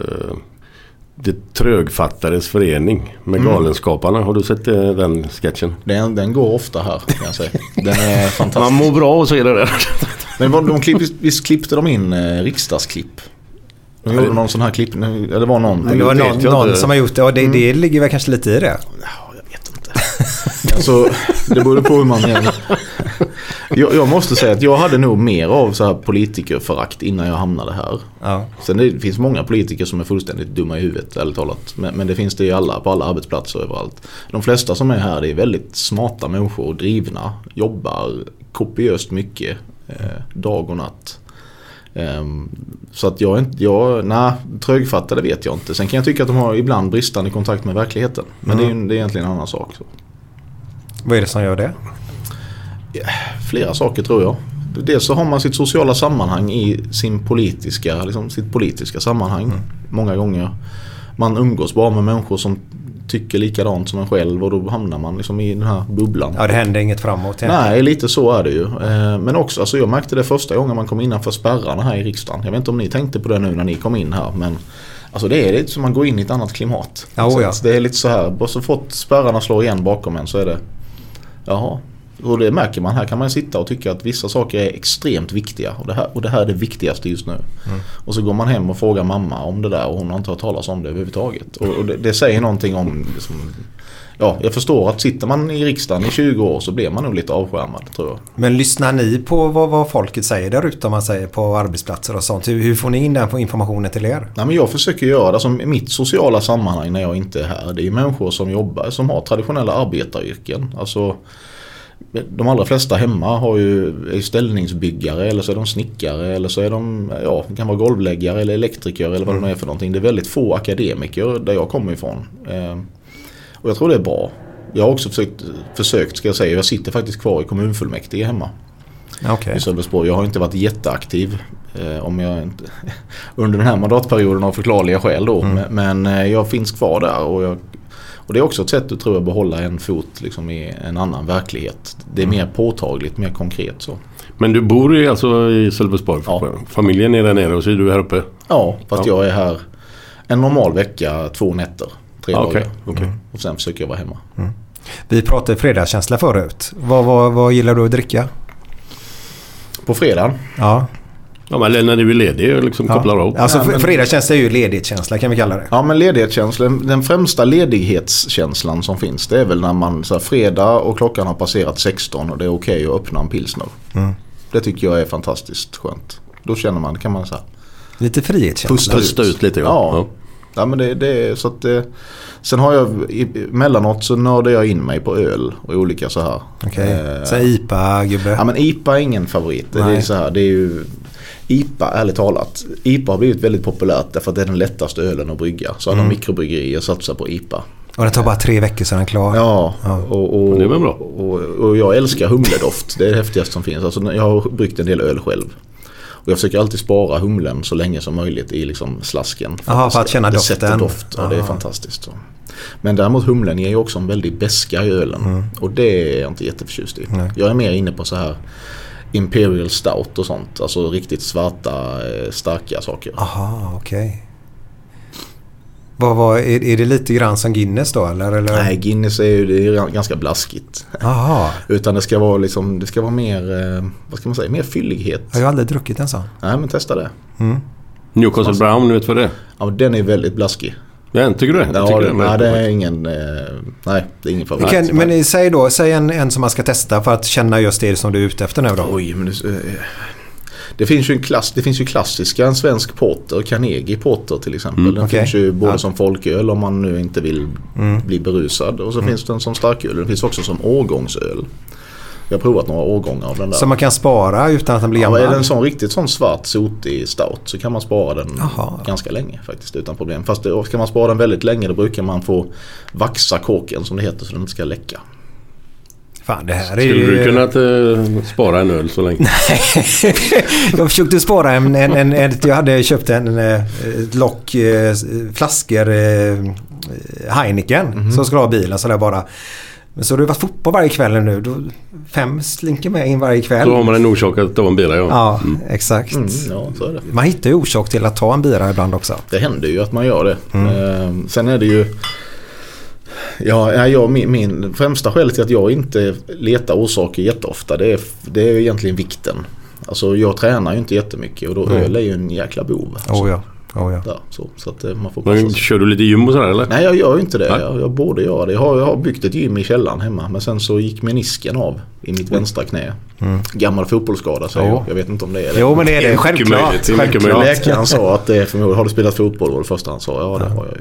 det trögfattades förening med Galenskaparna. Har du sett den sketchen? Den går ofta här, kan jag säga. Den är fantastisk. Man mår bra och så är det där. Men visst klippte de in riksdagsklipp? De gjorde någon sån här klipp. Det var någon som har gjort det. Och det ligger väl kanske lite i det. Ja, jag vet inte. Alltså, det beror på hur man menar. Jag måste säga att jag hade nog mer av så här politikerförakt innan jag hamnade här. Ja. Sen det finns många politiker som är fullständigt dumma i huvudet, ärligt talat. Men det finns det ju på alla arbetsplatser överallt. De flesta som är här, det är väldigt smarta människor och drivna. Jobbar kopiöst mycket dag och natt. Så att trögfattade vet jag inte. Sen kan jag tycka att de har ibland bristande kontakt med verkligheten. Men det är egentligen en annan sak. Så. Vad är det som gör det? Flera saker, tror jag. Dels så har man sitt sociala sammanhang i sitt politiska sammanhang många gånger. Man umgås bara med människor som tycker likadant som en själv och då hamnar man liksom i den här bubblan. Ja, det händer inget framåt. Nej, lite så är det ju. Men också, alltså jag märkte det första gången man kom innanför spärrarna här i riksdagen. Jag vet inte om ni tänkte på det nu när ni kom in här, men alltså det är lite som man går in i ett annat klimat. Så det är lite så här, bara så fort spärrarna slår igen bakom en så är det, jaha. Och det märker man, här kan man sitta och tycka att vissa saker är extremt viktiga och det här är det viktigaste just nu. Och så går man hem och frågar mamma om det där och hon har inte hört talas om det överhuvudtaget. Och det säger någonting om liksom, jag förstår att sitter man i riksdagen i 20 år så blir man nog lite avskärmad, tror jag. Men lyssnar ni på vad folket säger där ute, om man säger på arbetsplatser och sånt? Hur får ni in den informationen till er? Nej, men jag försöker göra det som mitt sociala sammanhang när jag inte är här. Det är människor som jobbar, som har traditionella arbetaryrken. Alltså de allra flesta hemma är ställningsbyggare, eller så är de snickare, eller så är de kan vara golvläggare eller elektriker eller vad det är för någonting. Det är väldigt få akademiker där jag kommer ifrån. Och jag tror det är bra. Jag har också försökt ska jag säga. Jag sitter faktiskt kvar i kommunfullmäktige hemma. Okay. I Sölvesborg. Jag har inte varit jätteaktiv under den här mandatperioden av förklarliga skäl då. Men jag finns kvar där och det är också ett sätt att, tror jag, behålla en fot liksom i en annan verklighet. Det är mer påtagligt, mer konkret så. Men du bor i Sölvesborg? Ja. Familjen är där nere och så är du här uppe? Ja, fast jag är här en normal vecka, 2 nätter, 3 dagar. Okay. Och sen försöker jag vara hemma. Vi pratade fredagskänsla förut. Vad gillar du att dricka? På fredag? Ja. Ja, men när du är ledig liksom kopplar av. Alltså fredagskänsla är ju ledighetskänsla, kan vi kalla det. Ja, men ledighetskänsla, den främsta ledighetskänslan som finns, det är väl när man så här, fredag och klockan har passerat 16 och det är okej att öppna en pilsner. Det tycker jag är fantastiskt skönt. Då känner man, kan man så här, lite frihetskänsla. Pusta ut lite. Ja, men det är så att sen har jag mellanåt så nördar jag in mig på öl och olika så här. Okej. Så IPA, gubbe. Ja, men IPA är ingen favorit. Det är så här, det är ju IPA, ärligt talat. IPA har blivit väldigt populärt därför att det är den lättaste ölen att brygga. Så alla mikrobryggerier satsar på IPA. Och det tar bara 3 veckor så den är klar. Ja. Och det är väl bra. Och jag älskar humledoft. Det är det häftigaste som finns. Alltså, jag har bryggt en del öl själv. Och jag försöker alltid spara humlen så länge som möjligt i liksom slasken. För att känna doften. Sätter doft. Ja, det är fantastiskt. Så. Men däremot humlen ger ju också en väldigt beska i ölen. Och det är jag inte jätteförtjust i. Nej. Jag är mer inne på så här Imperial Stout och sånt. Alltså riktigt svarta, starka saker. Aha, okej. Är det lite grann som Guinness då? Eller? Nej, Guinness är ju ganska blaskigt. Aha. Utan det ska vara liksom, det ska vara mer, vad ska man säga, mer fyllighet. Jag har aldrig druckit en sån. Nej, men testa det. Newcastle Brown, du vet vad det är? Ja, men den är väldigt blaskig. Ja, tycker du det? Nej, det är ingen, nej, det är ingen favorit. Men säg en som man ska testa för att känna just det som du är ute efter nu då. Oj, men det finns ju klassiska, en svensk porter, Carnegie porter till exempel. Den finns ju både som folköl om man nu inte vill bli berusad. Och så finns den som starköl. Den finns också som årgångsöl. Jag har provat några årgångar av den där. Så man kan spara utan att den blir gammal? Ja, är den sån riktigt sån svart sotig stout så kan man spara den ganska länge faktiskt utan problem. Fast ska man spara den väldigt länge då brukar man få vaxa korken som det heter så den inte ska läcka. Fan, det här är skulle du kunna spara en öl så länge? Nej, jag försökte spara jag hade köpt ett lock flaskor Heineken som skulle ha bilen så där bara. Men så har du varit fotboll varje kväll nu. 5 slinker med in varje kväll. Då har man en orsak att ta en bira, ja. Exakt. Ja, så är det. Man hittar ju orsak till att ta en bira ibland också. Det händer ju att man gör det. Sen är det ju min främsta skäl till att jag inte letar orsaker jätteofta det är egentligen vikten. Alltså jag tränar ju inte jättemycket och då öl är ju en jäkla bov. Alltså. Där, så att man får men kör du lite gym och sådär eller? Nej, jag gör ju inte det. Jag borde göra det. Jag har byggt ett gym i källaren hemma men sen så gick menisken av i mitt vänstra knä. Gammal fotbollsskada så jag vet inte om det är det. Jo, men det är det. Självklart. Läkaren sa att det är förmodligen, har du spelat fotboll? Var det första han sa. Ja, det har jag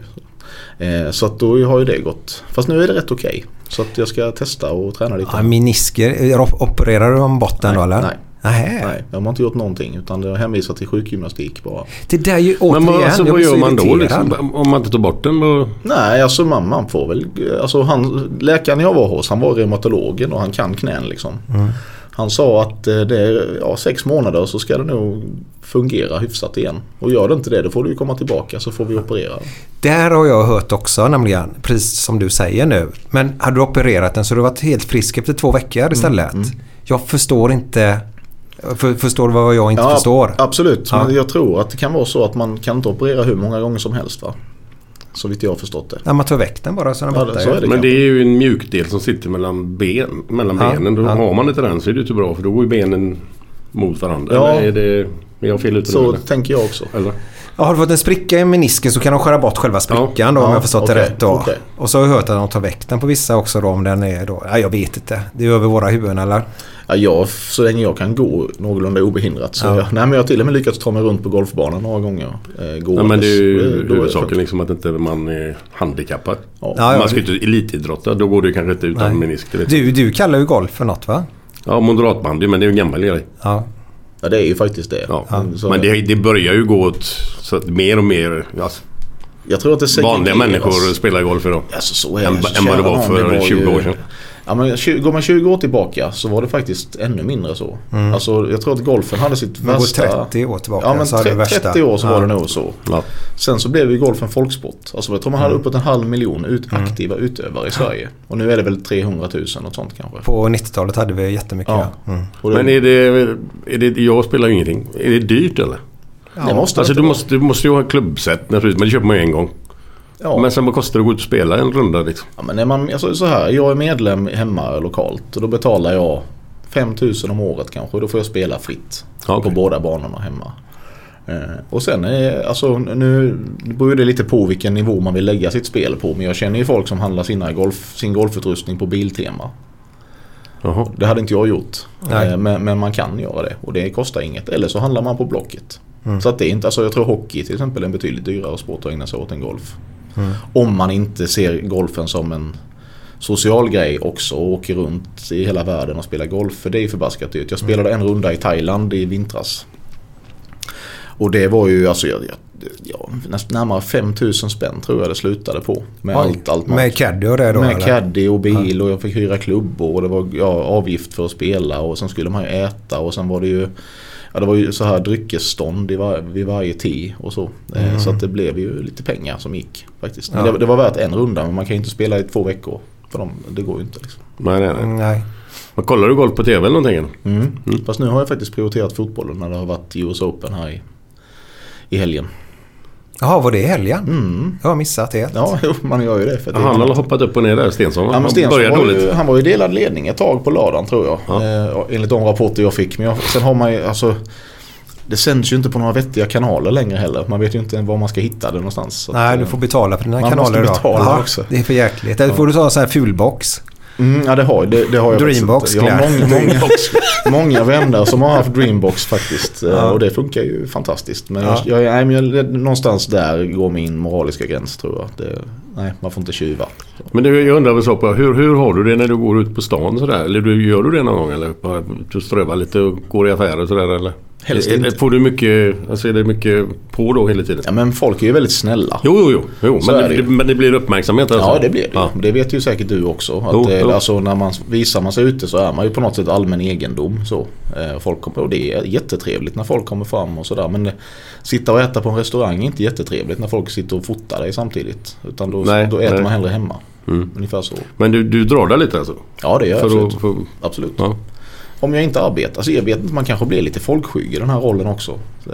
ju. Så att då har ju det gått. Fast nu är det rätt okej. Så att jag ska testa och träna lite. Ja, menisker. Opererar du om botten då eller? Nej, jag har inte gjort någonting utan det har hänvisat till sjukgymnastik bara. Det där är ju återigen. Men alltså, vad gör man då liksom, om man inte tar bort den då? Nej, alltså man får väl alltså läkaren jag var hos, han var reumatologen och han kan knän liksom. Han sa att det är 6 månader så ska det nog fungera hyfsat igen. Och gör det inte det, då får du komma tillbaka så får vi operera. Där har jag hört också nämligen, precis som du säger nu. Men hade du opererat den så du varit helt frisk efter 2 veckor istället? Jag förstår inte. Förstår du vad jag inte förstår? Absolut, men jag tror att det kan vara så att man kan inte operera hur många gånger som helst va? Så vitt jag har förstått det. Ja, man tar väck den bara så den borta. Så är det men det är ju en mjukdel som sitter mellan benen. Då har man inte den så är det inte bra för då går ju benen mot varandra. Ja. Eller är jag fel ute? Så tänker jag också. Eller? Ja, har du fått en spricka i menisken så kan de skära bort själva sprickan då, om jag har förstått det rätt då. Okay. Och så har jag hört att de tar väck den på vissa också då, om den är då. Ja, jag vet inte. Det är över våra huvuden eller? Ja, så länge jag kan gå någorlunda obehindrat så nej, men jag har till och med lyckats ta mig runt på golfbanan några gånger. Men det är ju huvudsaken liksom att inte man är handikappad. Man ska inte elitidrotta, då går det kanske inte utan menisk. Du kallar ju golf för något va? Ja, moderatbandy, men det är ju en gammal grej. Ja, det är ju faktiskt det. Men det börjar ju gå åt så att mer och mer jag tror att det vanliga människor spelar golf idag. Alltså, så är än vad det var för 20 år sedan. Ja, men går man 20 år tillbaka så var det faktiskt ännu mindre så. Alltså, jag tror att golfen hade sitt värsta... 30 år tillbaka. Ja, men så 30 år så var det nog så. Ja. Sen så blev ju golfen folksport. Alltså, jag tror man hade uppåt 500 000 aktiva utövare i Sverige. Och nu är det väl 300 000 och sånt kanske. På 90-talet hade vi jättemycket. Ja. Men är det jag spelar ju ingenting. Är det dyrt eller? Ja. Det måste alltså, du måste ju ha klubbsätt naturligtvis, men det köper man ju en gång. Ja. Men sen vad kostar det att gå ut och spela en runda liksom? Ja, men alltså, så här, jag är medlem hemma lokalt och då betalar jag 5 000 om året kanske och då får jag spela fritt på båda banorna hemma. Och sen alltså, nu beror det lite på vilken nivå man vill lägga sitt spel på, men jag känner ju folk som handlar sin golfutrustning på Biltema. Jaha. Det hade inte jag gjort. Men man kan göra det och det kostar inget. Eller så handlar man på Blocket. Så att det är inte, alltså jag tror hockey till exempel är en betydligt dyrare sport att ägna sig åt än golf. Om man inte ser golfen som en social grej också och åker runt i hela världen och spelar golf, för det är ju förbaskat dyrt. Jag spelade en runda i Thailand i vintras. Och det var ju, alltså närmare 5 000 spänn tror jag det slutade på. Med allt med caddy och det då? Med caddy och bil och jag fick hyra klubbor och det var avgift för att spela och sen skulle man ju äta och sen var det ju det var ju så här dryckesstånd vid varje tee och så. Så att det blev ju lite pengar som gick faktiskt. Men det var värt en runda men man kan ju inte spela i 2 veckor för det går ju inte liksom. Nej. Men kollar du golf på tv eller någonting? Fast nu har jag faktiskt prioriterat fotbollen när det har varit US Open här i helgen. Jaha, var det i helgen? Jag har missat det. Ja, man gör ju det. För han har hoppat upp och ner där, Stensson. Ja, men Stensson han var ju delad ledning ett tag på lördagen tror jag. Enligt de rapporter jag fick. Men sen har man ju, alltså, det sänds ju inte på några vettiga kanaler längre heller. Man vet ju inte var man ska hitta det någonstans. Så nej, du får betala för dina kanaler då. Aha, också. Det är för jäkligt. Eller får du ta en sån här fulbox. Ja, det har jag. Dreambox. Jag har många vänner som har haft Dreambox faktiskt. Och det funkar ju fantastiskt. Men någonstans där går min moraliska gräns tror jag. Nej, man får inte tjuva. Men jag undrar väl så på, hur har du det när du går ut på stan sådär? Eller gör du det någon gång? Eller du strövar lite och går i affärer sådär eller? Helst inte. Får du mycket, alltså är det mycket på då hela tiden? Ja, men folk är ju väldigt snälla. Jo. Men det blir uppmärksamhet alltså. Ja, det blir det. Ja. Det vet ju säkert du också. Att, alltså, när man visar man sig ute så är man ju på något sätt allmän egendom. Så. Folk kommer, och det är jättetrevligt när folk kommer fram och sådär. Men sitta och äta på en restaurang är inte jättetrevligt när folk sitter och fotar dig samtidigt. Utan då äter man hellre hemma. Ungefär så. Men du drar där lite alltså? Ja, det gör jag absolut. Ja. Om jag inte arbetar, alltså jag vet inte, man kanske blir lite folkskygg i den här rollen också.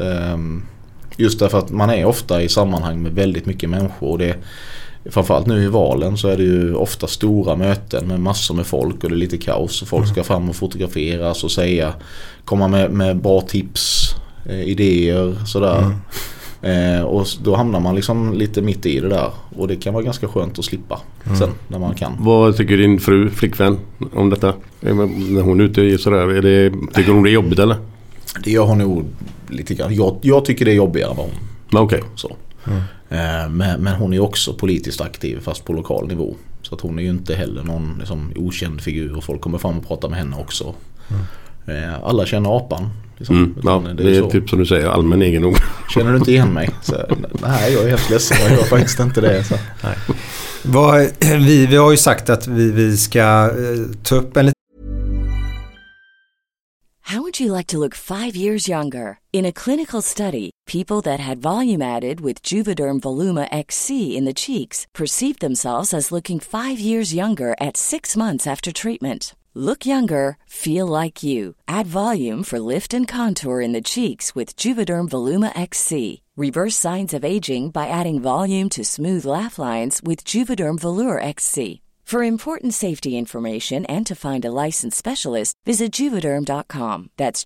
Just därför att man är ofta i sammanhang med väldigt mycket människor och det, framförallt nu i valen så är det ju ofta stora möten med massor med folk och det är lite kaos och folk ska fram och fotograferas och komma med bra tips, idéer sådär. Och då hamnar man liksom lite mitt i det där och det kan vara ganska skönt att slippa sen när man kan. Vad tycker din flickvän om detta? När hon är ute i sådär, tycker hon det är jobbigt eller? Det gör hon nog lite grann. Jag tycker det är jobbigare än vad hon. Okej. Så. Men hon är också politiskt aktiv fast på lokal nivå. Så att hon är ju inte heller någon liksom, okänd figur och folk kommer fram och pratar med henne också. Alla känner apan. Liksom. Det är typ som du säger, allmän egendom. Känner du inte igen mig? Så, nej, jag är helt ledsen. Jag gör faktiskt inte det. Så. Vi har ju sagt att vi ska ta upp en. How would you like to look 5 years younger? In a clinical study, people that had volume added with Juvederm Voluma XC in the cheeks perceived themselves as looking 5 years younger at 6 months after treatment. Look younger, feel like you. Add volume for lift and contour in the cheeks with Juvederm Voluma XC. Reverse signs of aging by adding volume to smooth laugh lines with Juvederm Volure XC. For important safety information and to find a licensed specialist, visit Juvederm.com. That's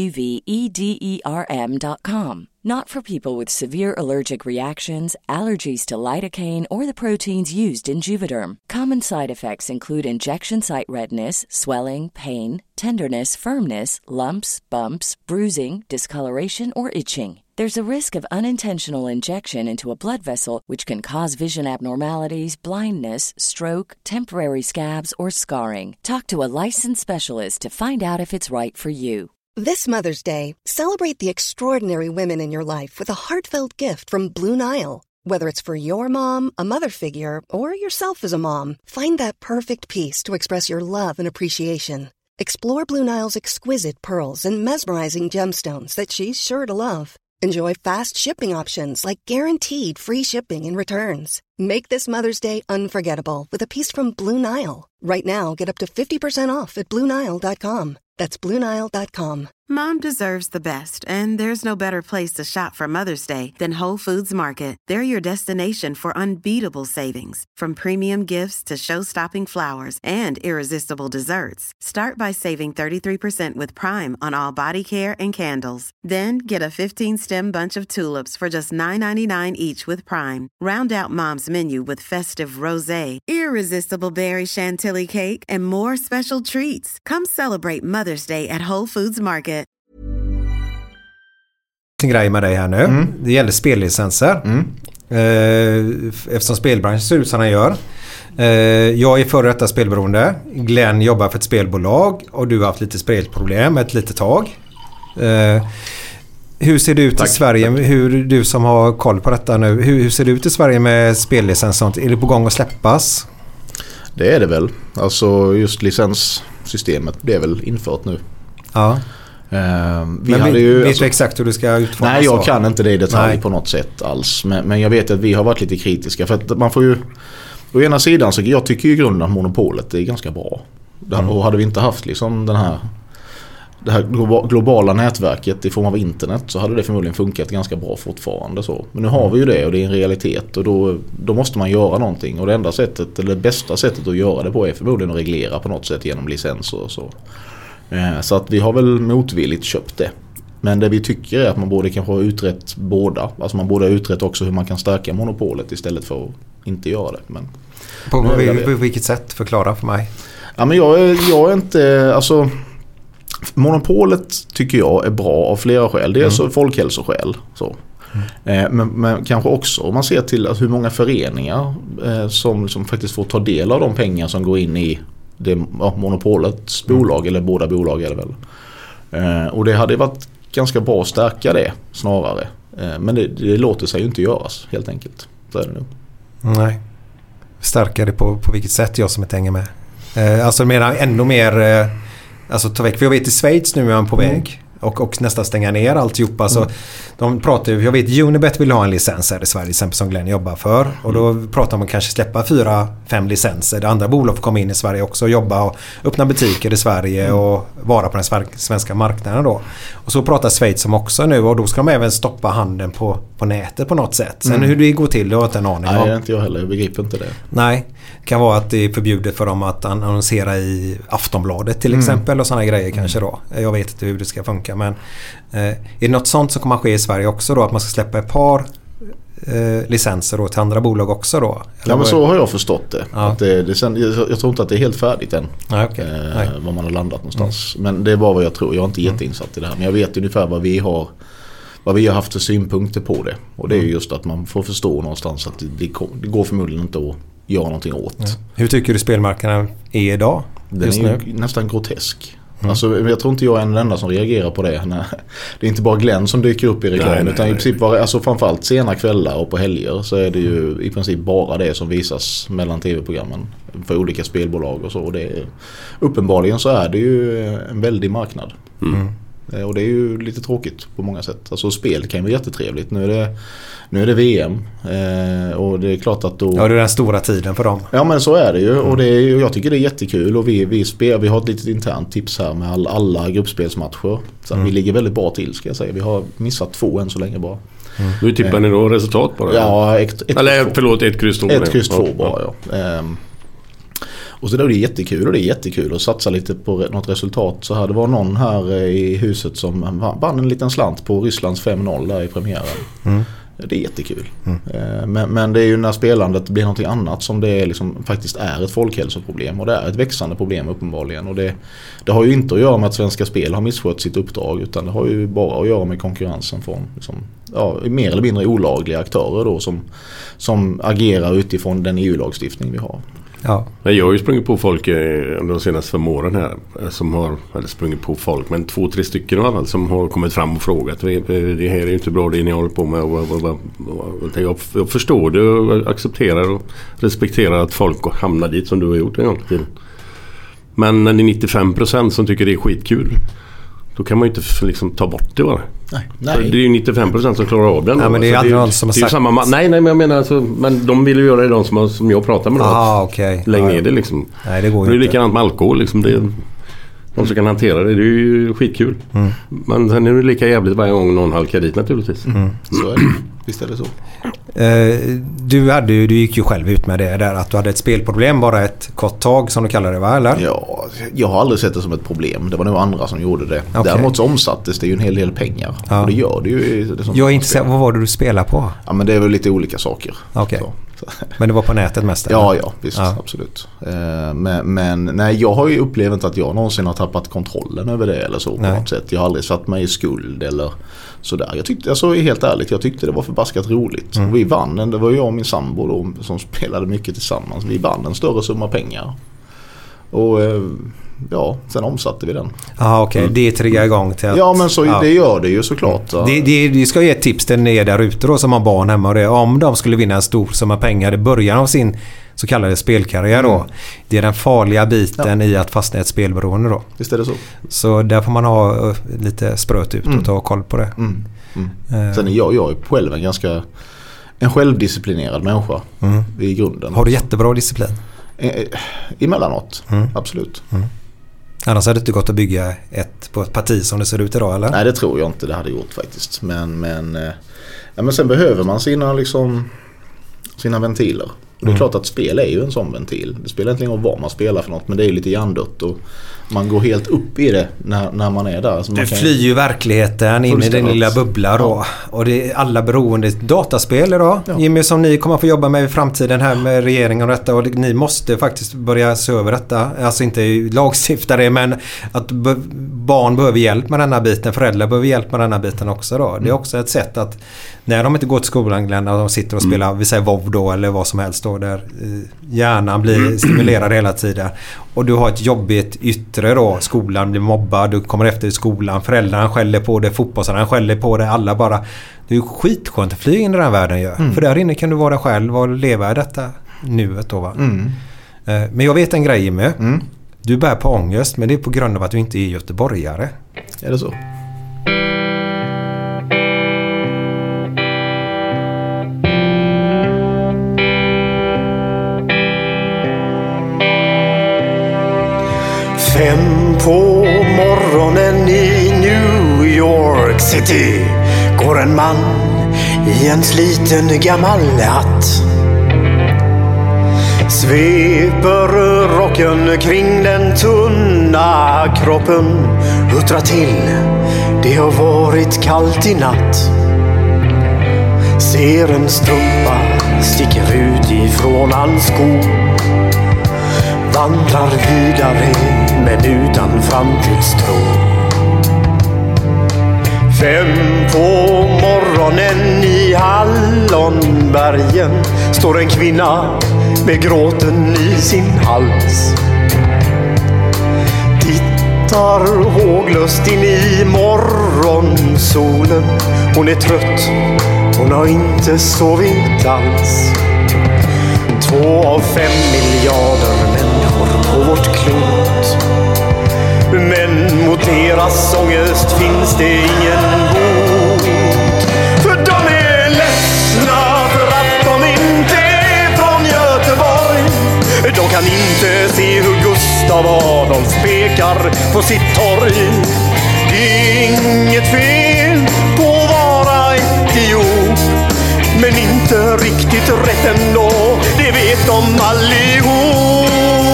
JUVEDERM.com. Not for people with severe allergic reactions, allergies to lidocaine, or the proteins used in Juvederm. Common side effects include injection site redness, swelling, pain, tenderness, firmness, lumps, bumps, bruising, discoloration, or itching. There's a risk of unintentional injection into a blood vessel, which can cause vision abnormalities, blindness, stroke, temporary scabs, or scarring. Talk to a licensed specialist to find out if it's right for you. This Mother's Day, celebrate the extraordinary women in your life with a heartfelt gift from Blue Nile. Whether it's for your mom, a mother figure, or yourself as a mom, find that perfect piece to express your love and appreciation. Explore Blue Nile's exquisite pearls and mesmerizing gemstones that she's sure to love. Enjoy fast shipping options like guaranteed free shipping and returns. Make this Mother's Day unforgettable with a piece from Blue Nile. Right now, get up to 50% off at BlueNile.com. That's BlueNile.com. Mom deserves the best, and there's no better place to shop for Mother's Day than Whole Foods Market. They're your destination for unbeatable savings, from premium gifts to show-stopping flowers and irresistible desserts. Start by saving 33% with Prime on all body care and candles. Then get a 15-stem bunch of tulips for just $9.99 each with Prime. Round out Mom's menu with festive rosé, irresistible berry chantilly cake, and more special treats. Come celebrate Mother's Day at Whole Foods Market. En grej med dig här nu. Det gäller spellicenser. Eftersom spelbranschen ser ut som den gör. Jag är före detta spelberoende. Glenn jobbar för ett spelbolag och du har haft lite spelproblem ett litet tag. Hur ser det ut i Sverige? Du som har koll på detta nu. Hur ser det ut i Sverige med spellicens? Är det på gång att släppas? Det är det väl. Alltså just licenssystemet det är väl infört nu. Ja. Vet du exakt hur du ska utforma? Nej, jag kan inte det i detalj på något sätt alls. Men jag vet att vi har varit lite kritiska. För att man får ju... Å ena sidan så jag tycker ju i grunden att monopolet är ganska bra. Och hade vi inte haft liksom det här globala nätverket i form av internet så hade det förmodligen funkat ganska bra fortfarande så. Men nu har vi ju det och det är en realitet och då måste man göra någonting och det enda sättet eller det bästa sättet att göra det på är förmodligen att reglera på något sätt genom licenser och så. Så att vi har väl motvilligt köpt det. Men det vi tycker är att man borde kanske ha utrett båda. Alltså man borde ha utrett också hur man kan stärka monopolet istället för att inte göra det. Men på vilket sätt? Förklara för mig. Ja, men jag är inte... Alltså, monopolet tycker jag är bra av flera skäl. Det är så folkhälsoskäl. Så. Men kanske också om man ser till att hur många föreningar som faktiskt får ta del av de pengar som går in i det, monopolets bolag eller båda bolag är det väl. Och det hade varit ganska bra att stärka det snarare. Men det låter sig ju inte göras helt enkelt. Så är det nu. Nej. Stärka det på vilket sätt jag som inte hänger med. Alltså ännu mer alltså ta väck. För jag vet i Schweiz nu är man på väg och nästan stänga ner alltihopa. Så de pratar ju, jag vet Unibet vill ha en licens här i Sverige till exempel som Glenn jobbar för. Och då pratar man kanske släppa 4-5 licenser. Det andra bolag får komma in i Sverige också och jobba och öppna butiker i Sverige och vara på den svenska marknaden då. Och så pratar Schweiz om också nu och då ska de även stoppa handeln på nätet på något sätt. Sen hur det går till, det har jag inte en aning om. Nej, inte jag heller. Jag begriper inte det. Nej, det kan vara att det är förbjudet för dem att annonsera i Aftonbladet till exempel och sådana grejer kanske då. Jag vet inte hur det ska funka men är det något sånt som kommer att ske i Sverige också då? Att man ska släppa ett par licenser då till andra bolag också då? Eller ja men så har jag förstått det. Ja. Att jag tror inte att det är helt färdigt än. Var man har landat någonstans. Men det är bara vad jag tror. Jag är inte jätteinsatt i det här. Men jag vet ungefär vad vi har haft för synpunkter på det. Och det är just att man får förstå någonstans att det går förmodligen inte att göra någonting åt. Ja. Hur tycker du spelmarknaden är idag? Den är ju nästan grotesk. Alltså, jag tror inte jag är den enda som reagerar på det. Det är inte bara Glenn som dyker upp i reklam utan i princip alltså framförallt sena kvällar och på helger så är det ju i princip bara det som visas mellan tv-programmen för olika spelbolag och så. Och uppenbarligen så är det ju en väldig marknad. Och det är ju lite tråkigt på många sätt. Alltså spel kan ju vara jättetrevligt. Nu är det VM och det är klart att då... Ja, det är den stora tiden för dem. Ja, men så är det ju. Och jag tycker det är jättekul. Och vi har ett litet internt tips här med alla gruppspelsmatcher. Så vi ligger väldigt bra till ska jag säga. Vi har missat 2 än så länge bara. Hur tippar ni då resultat på det? Ja, 1 kryss 2. 1 kryss 2 bara, ja. Och så då är det jättekul och det är jättekul att satsa lite på något resultat. Så här, det var någon här i huset som vann en liten slant på Rysslands 5-0 där i premiären. Det är jättekul. Men det är ju när spelandet blir någonting annat som det är liksom, faktiskt är ett folkhälsoproblem och det är ett växande problem uppenbarligen. Och det har ju inte att göra med att Svenska Spel har misskött sitt uppdrag utan det har ju bara att göra med konkurrensen från liksom, mer eller mindre olagliga aktörer då som agerar utifrån den EU-lagstiftning vi har. Ja. Jag har ju sprungit på folk de senaste 5 åren här som har, eller sprungit på folk, men 2-3 stycken i alla fall som har kommit fram och frågat det här är ju inte bra det ni håller på med jag förstår det och accepterar och respekterar att folk hamnar dit som du har gjort en gång till. Men när det är 95% som tycker det är skitkul då kan man ju inte liksom ta bort det bara. Nej. Det är ju 95% som klarar av den. Ja, men det är aldrig någon som har sagt... Samma nej, men jag menar alltså, men de vill ju göra det de som jag pratar med. Okay. Lägg ner det liksom. Nej, det går ju inte. Det är likadant med alkohol liksom. De som kan hantera det är ju skitkul. Men sen är det lika jävligt varje gång någon halkar dit naturligtvis. Så är det. Visst är det så. Du gick ju själv ut med det där att du hade ett spelproblem bara ett kort tag som du kallar det, va? Eller? Ja, jag har aldrig sett det som ett problem. Det var nog andra som gjorde det. Okay. Däremot så omsattes det ju en hel del pengar. Och det gör det ju. Jag är inte vad var det du spelar på? Ja, men det är väl lite olika saker. Okej. Men det var på nätet mest? Eller? Ja, visst, absolut. Men nej, jag har ju upplevt att jag någonsin har tappat kontrollen över det eller så på något sätt. Jag har aldrig satt mig i skuld eller sådär. Jag tyckte, alltså helt ärligt, jag tyckte det var förbaskat roligt. Vi vann, det var jag och min sambo då, som spelade mycket tillsammans. Vi vann en större summa pengar. Och sen omsatte vi den. Ja, okej. Det triggar igång till att... Ja, men det gör det ju såklart. Det ska ge ett tips till er där ute då som har barn hemma. Och det, om de skulle vinna en stor summa pengar i början av sin så kallade spelkarriär då. Det är den farliga biten i att fastna i ett spelberoende då. Visst är det så. Så där får man ha lite spröt ut och ta koll på det. Sen är jag själv en självdisciplinerad människa i grunden. Har du jättebra disciplin? Emellanåt, absolut. Annars hade det inte gått att bygga på ett parti som det ser ut idag, eller? Nej, det tror jag inte det hade gjort faktiskt. Men sen behöver man sina ventiler. Det är klart att spel är ju en sån ventil. Det spelar inte längre vad man spelar för något, men det är lite hjärndött och man går helt upp i det när man är där. Så du flyr ju verkligheten in i den lilla bubbla då. Och det är alla beroende dataspel idag. Jimmy, som ni kommer att få jobba med i framtiden här med regeringen och detta. Och ni måste faktiskt börja se över detta. Alltså inte lagstifta det, men att barn behöver hjälp med den här biten. Föräldrar behöver hjälp med den här biten också då. Det är också ett sätt att när de inte går till skolan, Glenn, och de sitter och spelar, vi säger WoW då, eller vad som helst då, där hjärnan blir stimulerad hela tiden. Och du har ett jobbigt yttre då, skolan blir mobbad, du kommer efter i skolan, föräldrarna skäller på det, fotbollsarna skäller på det, alla bara, det är ju skitskönt att flyga in i den här världen ju. För där inne kan du vara själv och leva i detta nuet då, va? Men jag vet en grej, Jimmy. Du bär på ångest, men det är på grund av att du inte är göteborgare. Är det så? Fem på morgonen i New York City går en man i en sliten gammal hatt. Sveper rocken kring den tunna kroppen, huttrar till, det har varit kallt i natt. Ser en strumpa sticker ut ifrån hans sko, vandrar vidare men utan framtidstro. 5 på morgonen i Hallonbergen står en kvinna med gråten i sin hals. Tittar håglöst in i morgonsolen. Hon är trött, hon har inte sovit alls. 2 av 5 miljarder människor på vårt klot. Men mot deras ångest finns det ingen bot. För de är ledsna för att de inte är från Göteborg. De kan inte se hur Gustav Adolf pekar på sitt torg. Det är inget fel på att vara etiop, men inte riktigt rätt ändå, det vet de allihop.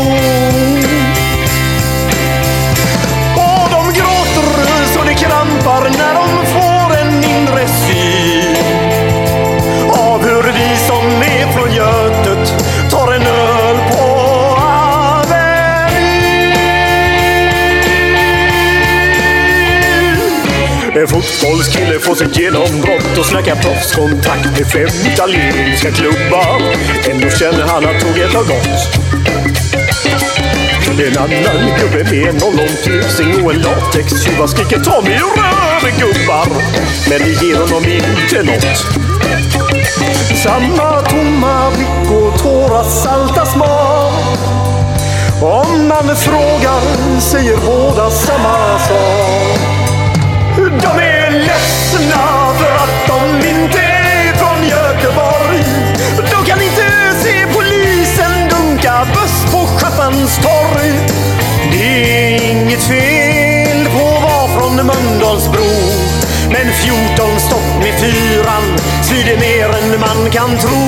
Och de gråter så det krampar när de får en inre syn av hur vi som är från Götet tar en öl på En fotbollskille får sitt genombrott och snackar proffskontakt med 5 italienska klubbar. Ändå känner han att tåget har gått. En annan gubbe med en ollontusing och en latextjuva skriker ta mig och rör gubbar. Men det ger honom inte något. Samma tomma blick och tårar salta smak. Om man frågar säger båda samma sak. De är ledsna för att de inte är från Göteborg. De kan inte se polisen dunka buss på Schappans torg. Det är inget fel på att vara från Mölndalsbro, men 14 stopp med 4:an svider mer än man kan tro.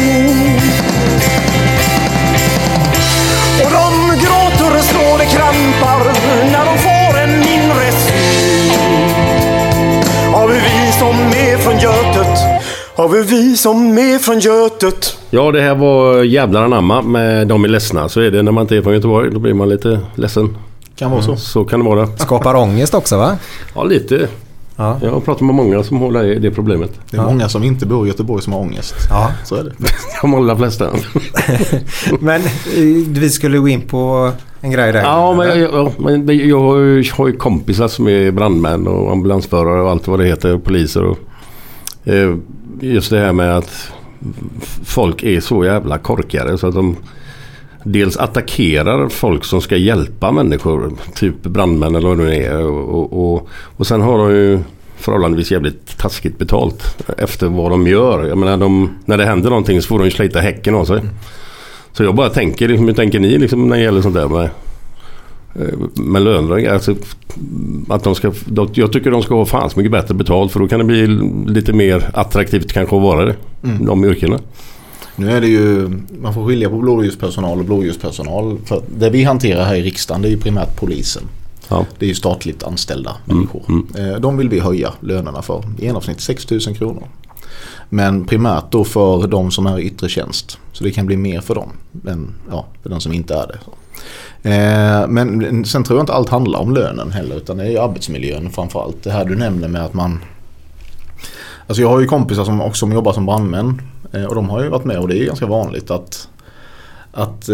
Och de gråter så det krampar när de får en inre syn. Har vi som är från Götet? Har vi som är från Götet? Ja, det här var jävlar anamma med de är ledsna. Så är det när man inte är från Göteborg. Då blir man lite ledsen. Kan vara så. Så kan det vara. Skapar ångest också, va? Ja, lite. Ja. Jag har pratat med många som har det problemet. Det är många som inte bor i Göteborg som har ångest. Ja. Så är det. De allra flesta. Men vi skulle gå in på en grej där. Ja, men jag har ju kompisar som är brandmän och ambulansförare och allt vad det heter, poliser och just det här med att folk är så jävla korkade så att de dels attackerar folk som ska hjälpa människor, typ brandmän eller vad det är, och sen har de ju förhållandevis jävligt taskigt betalt efter vad de gör. Jag menar, när det händer någonting så får de ju slita häcken av sig. Så jag bara tänker, hur tänker ni liksom, när det gäller sånt där med löner? Alltså, att jag tycker de ska ha fan så mycket bättre betalt, för då kan det bli lite mer attraktivt kanske att vara det, de yrkena. Nu är det ju, man får skilja på blåljuspersonal och blåljuspersonal. För det vi hanterar här i riksdagen, det är ju primärt polisen. Ja. Det är ju statligt anställda människor. De vill vi höja lönerna för. I genomsnitt 6 000 kronor. Men primärt då för de som är i yttre tjänst. Så det kan bli mer för dem än för den som inte är det. Men sen tror jag inte allt handlar om lönen heller, utan det är ju arbetsmiljön framförallt. Det här du nämner med att man... Alltså jag har ju kompisar som jobbar som brandmän, och de har ju varit med, och det är ju ganska vanligt att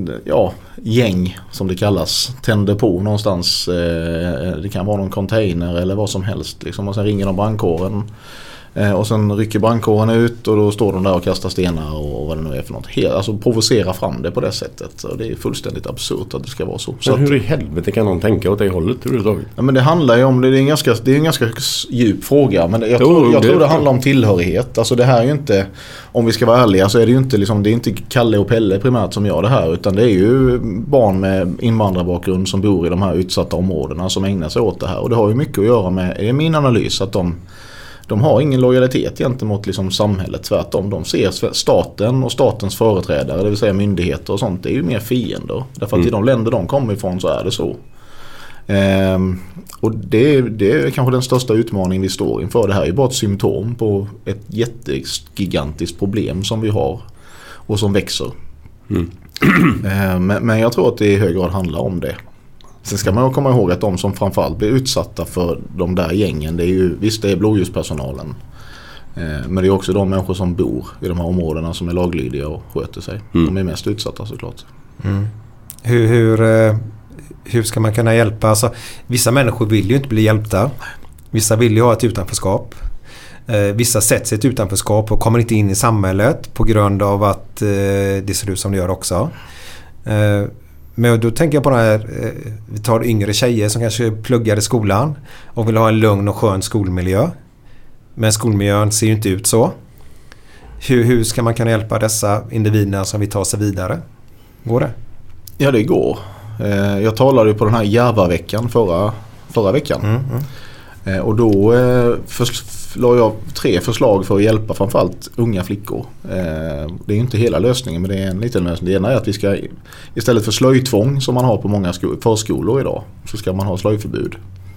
gäng som det kallas tänder på någonstans. Det kan vara någon container eller vad som helst liksom, och sen ringer de brandkåren. Och sen rycker brandkåren ut och då står de där och kastar stenar och vad det nu är för något. Alltså provocera fram det på det sättet. Och det är fullständigt absurt att det ska vara så. Men hur i helvete kan någon tänka åt det hållet? Ja, men det handlar ju om, det är en ganska djup fråga, men jag tror det handlar om tillhörighet. Alltså det här är ju inte, om vi ska vara ärliga, så är det ju inte liksom, det är inte Kalle och Pelle primärt som gör det här, utan det är ju barn med invandrarbakgrund som bor i de här utsatta områdena som ägnar sig åt det här. Och det har ju mycket att göra med, är min analys, att de har ingen lojalitet gentemot liksom samhället, tvärtom. De ser staten och statens företrädare, det vill säga myndigheter och sånt, det är ju mer fiender. Därför att i de länder de kommer ifrån så är det så. Och det är kanske den största utmaningen vi står inför. Det här är ju bara ett symptom på ett jättegigantiskt problem som vi har och som växer. Men jag tror att det i hög grad handlar om det. Sen ska man komma ihåg att de som framförallt blir utsatta för de där gängen, det är ju, visst det är blåljuspersonalen, men det är också de människor som bor i de här områdena som är laglydiga och sköter sig. De är mest utsatta såklart. Hur ska man kunna hjälpa? Alltså, vissa människor vill ju inte bli hjälpta. Vissa vill ju ha ett utanförskap. Vissa sätter sig ett utanförskap och kommer inte in i samhället på grund av att det ser ut som det gör också. Men då tänker jag på det här, vi tar yngre tjejer som kanske pluggar i skolan och vill ha en lugn och skön skolmiljö. Men skolmiljön ser ju inte ut så. Hur ska man kunna hjälpa dessa individerna som vill ta sig vidare? Går det? Ja, det går. Jag talade ju på den här Järva-veckan förra veckan. Och då la jag 3 förslag för att hjälpa framförallt unga flickor. Det är ju inte hela lösningen, men det är en liten lösning. Det ena är att vi ska, istället för slöjtvång som man har på många förskolor idag, så ska man ha slöjförbud.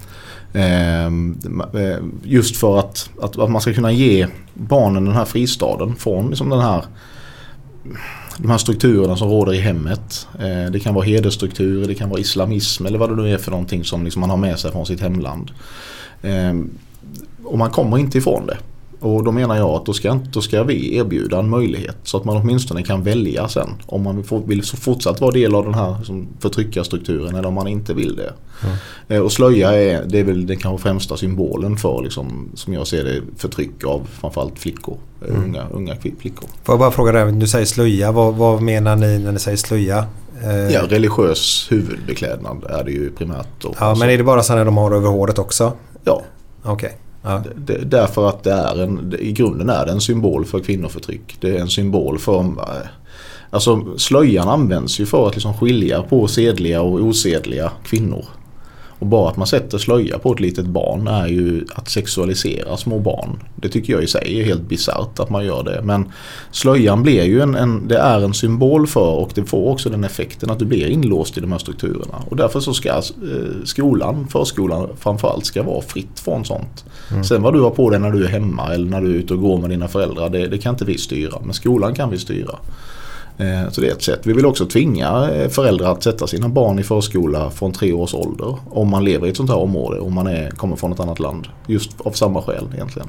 Just för att man ska kunna ge barnen den här fristaden från liksom de här strukturerna som råder i hemmet. Det kan vara hedersstrukturer, det kan vara islamism eller vad det nu är för någonting som liksom man har med sig från sitt hemland. Och man kommer inte ifrån det. Och då menar jag att då ska vi erbjuda en möjlighet så att man åtminstone kan välja sen om man vill så fortsatt vara del av den här liksom, förtryckarstrukturen eller om man inte vill det. Och slöja det är väl den kanske främsta symbolen för liksom, som jag ser det, förtryck av framförallt flickor, unga flickor. Får jag bara fråga dig, du säger slöja, vad menar ni när ni säger slöja? Ja, religiös huvudbeklädnad är det ju primärt. Då. Ja, men är det bara så när de har över håret också? Ja. Okej. Ja. Därför att i grunden är det en symbol för kvinnoförtryck. Det är en symbol för... Alltså slöjan används ju för att liksom skilja på sedliga och osedliga kvinnor. Och bara att man sätter slöja på ett litet barn är ju att sexualisera små barn. Det tycker jag i sig är helt bisarrt att man gör det. Men slöjan blir ju det är en symbol för, och det får också den effekten att du blir inlåst i de här strukturerna. Och därför så ska förskolan framförallt ska vara fritt från sånt. Sen vad du har på dig när du är hemma eller när du är ute och går med dina föräldrar, det kan inte vi styra. Men skolan kan vi styra. Så det är ett sätt. Vi vill också tvinga föräldrar att sätta sina barn i förskola från 3 års ålder. Om man lever i ett sånt här område. Om man kommer från ett annat land. Just av samma skäl egentligen.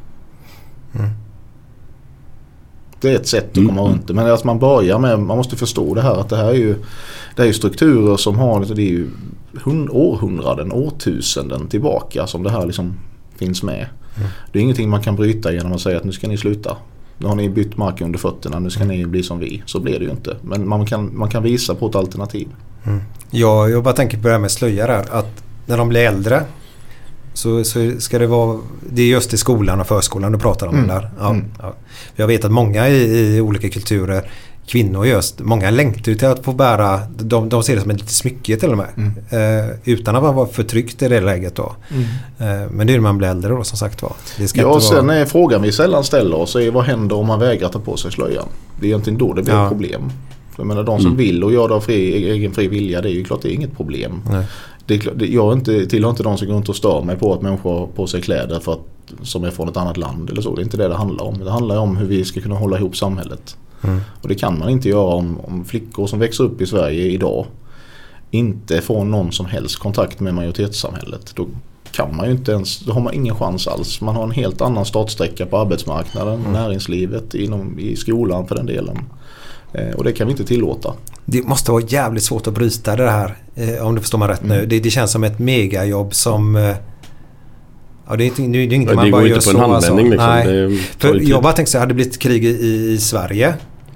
Det är ett sätt att komma runt det. Men att man börjar med, man måste förstå det här. Att det här är ju strukturer som har, det är ju århundraden, årtusenden tillbaka som det här liksom finns med. Det är ingenting man kan bryta genom att säga att nu ska ni sluta. Nu har ni bytt mark under fötterna, nu ska ni bli som vi. Så blir det ju inte. Men man kan visa på ett alternativ. Ja, jag bara tänker på det här med slöja där. Att när de blir äldre så ska det vara, det är just i skolan och förskolan du pratar om där. Ja. Jag vet att många i olika kulturer, kvinnor just, många längtar till att få bära, de ser det som ett litet smycke till och med. Utan att man var förtryckt i det läget då. Men det är när man blir äldre då, som sagt var. Sen är frågan vi sällan ställer oss är vad händer om man vägrar ta på sig slöjan? Det är egentligen då det blir ett problem. Jag menar, de som vill och gör det av egen fri vilja, det är ju klart det är inget problem. Jag tillhör inte de som går runt och stör mig på att människor har på sig kläder som är från ett annat land eller så. Det är inte det handlar om. Det handlar om hur vi ska kunna hålla ihop samhället. Och det kan man inte göra om flickor som växer upp i Sverige idag inte får någon som helst kontakt med majoritetssamhället. Då kan man ju inte ens, då har man ingen chans alls. Man har en helt annan startsträcka på arbetsmarknaden, näringslivet, i skolan för den delen. Och det kan vi inte tillåta. Det måste vara jävligt svårt att bryta det här, om du förstår mig rätt nu. Det känns som ett megajobb som... Ja, det är inget man bara gör så. Alltså. Liksom. Nej. För jag bara tänkte så hade det blivit krig i Sverige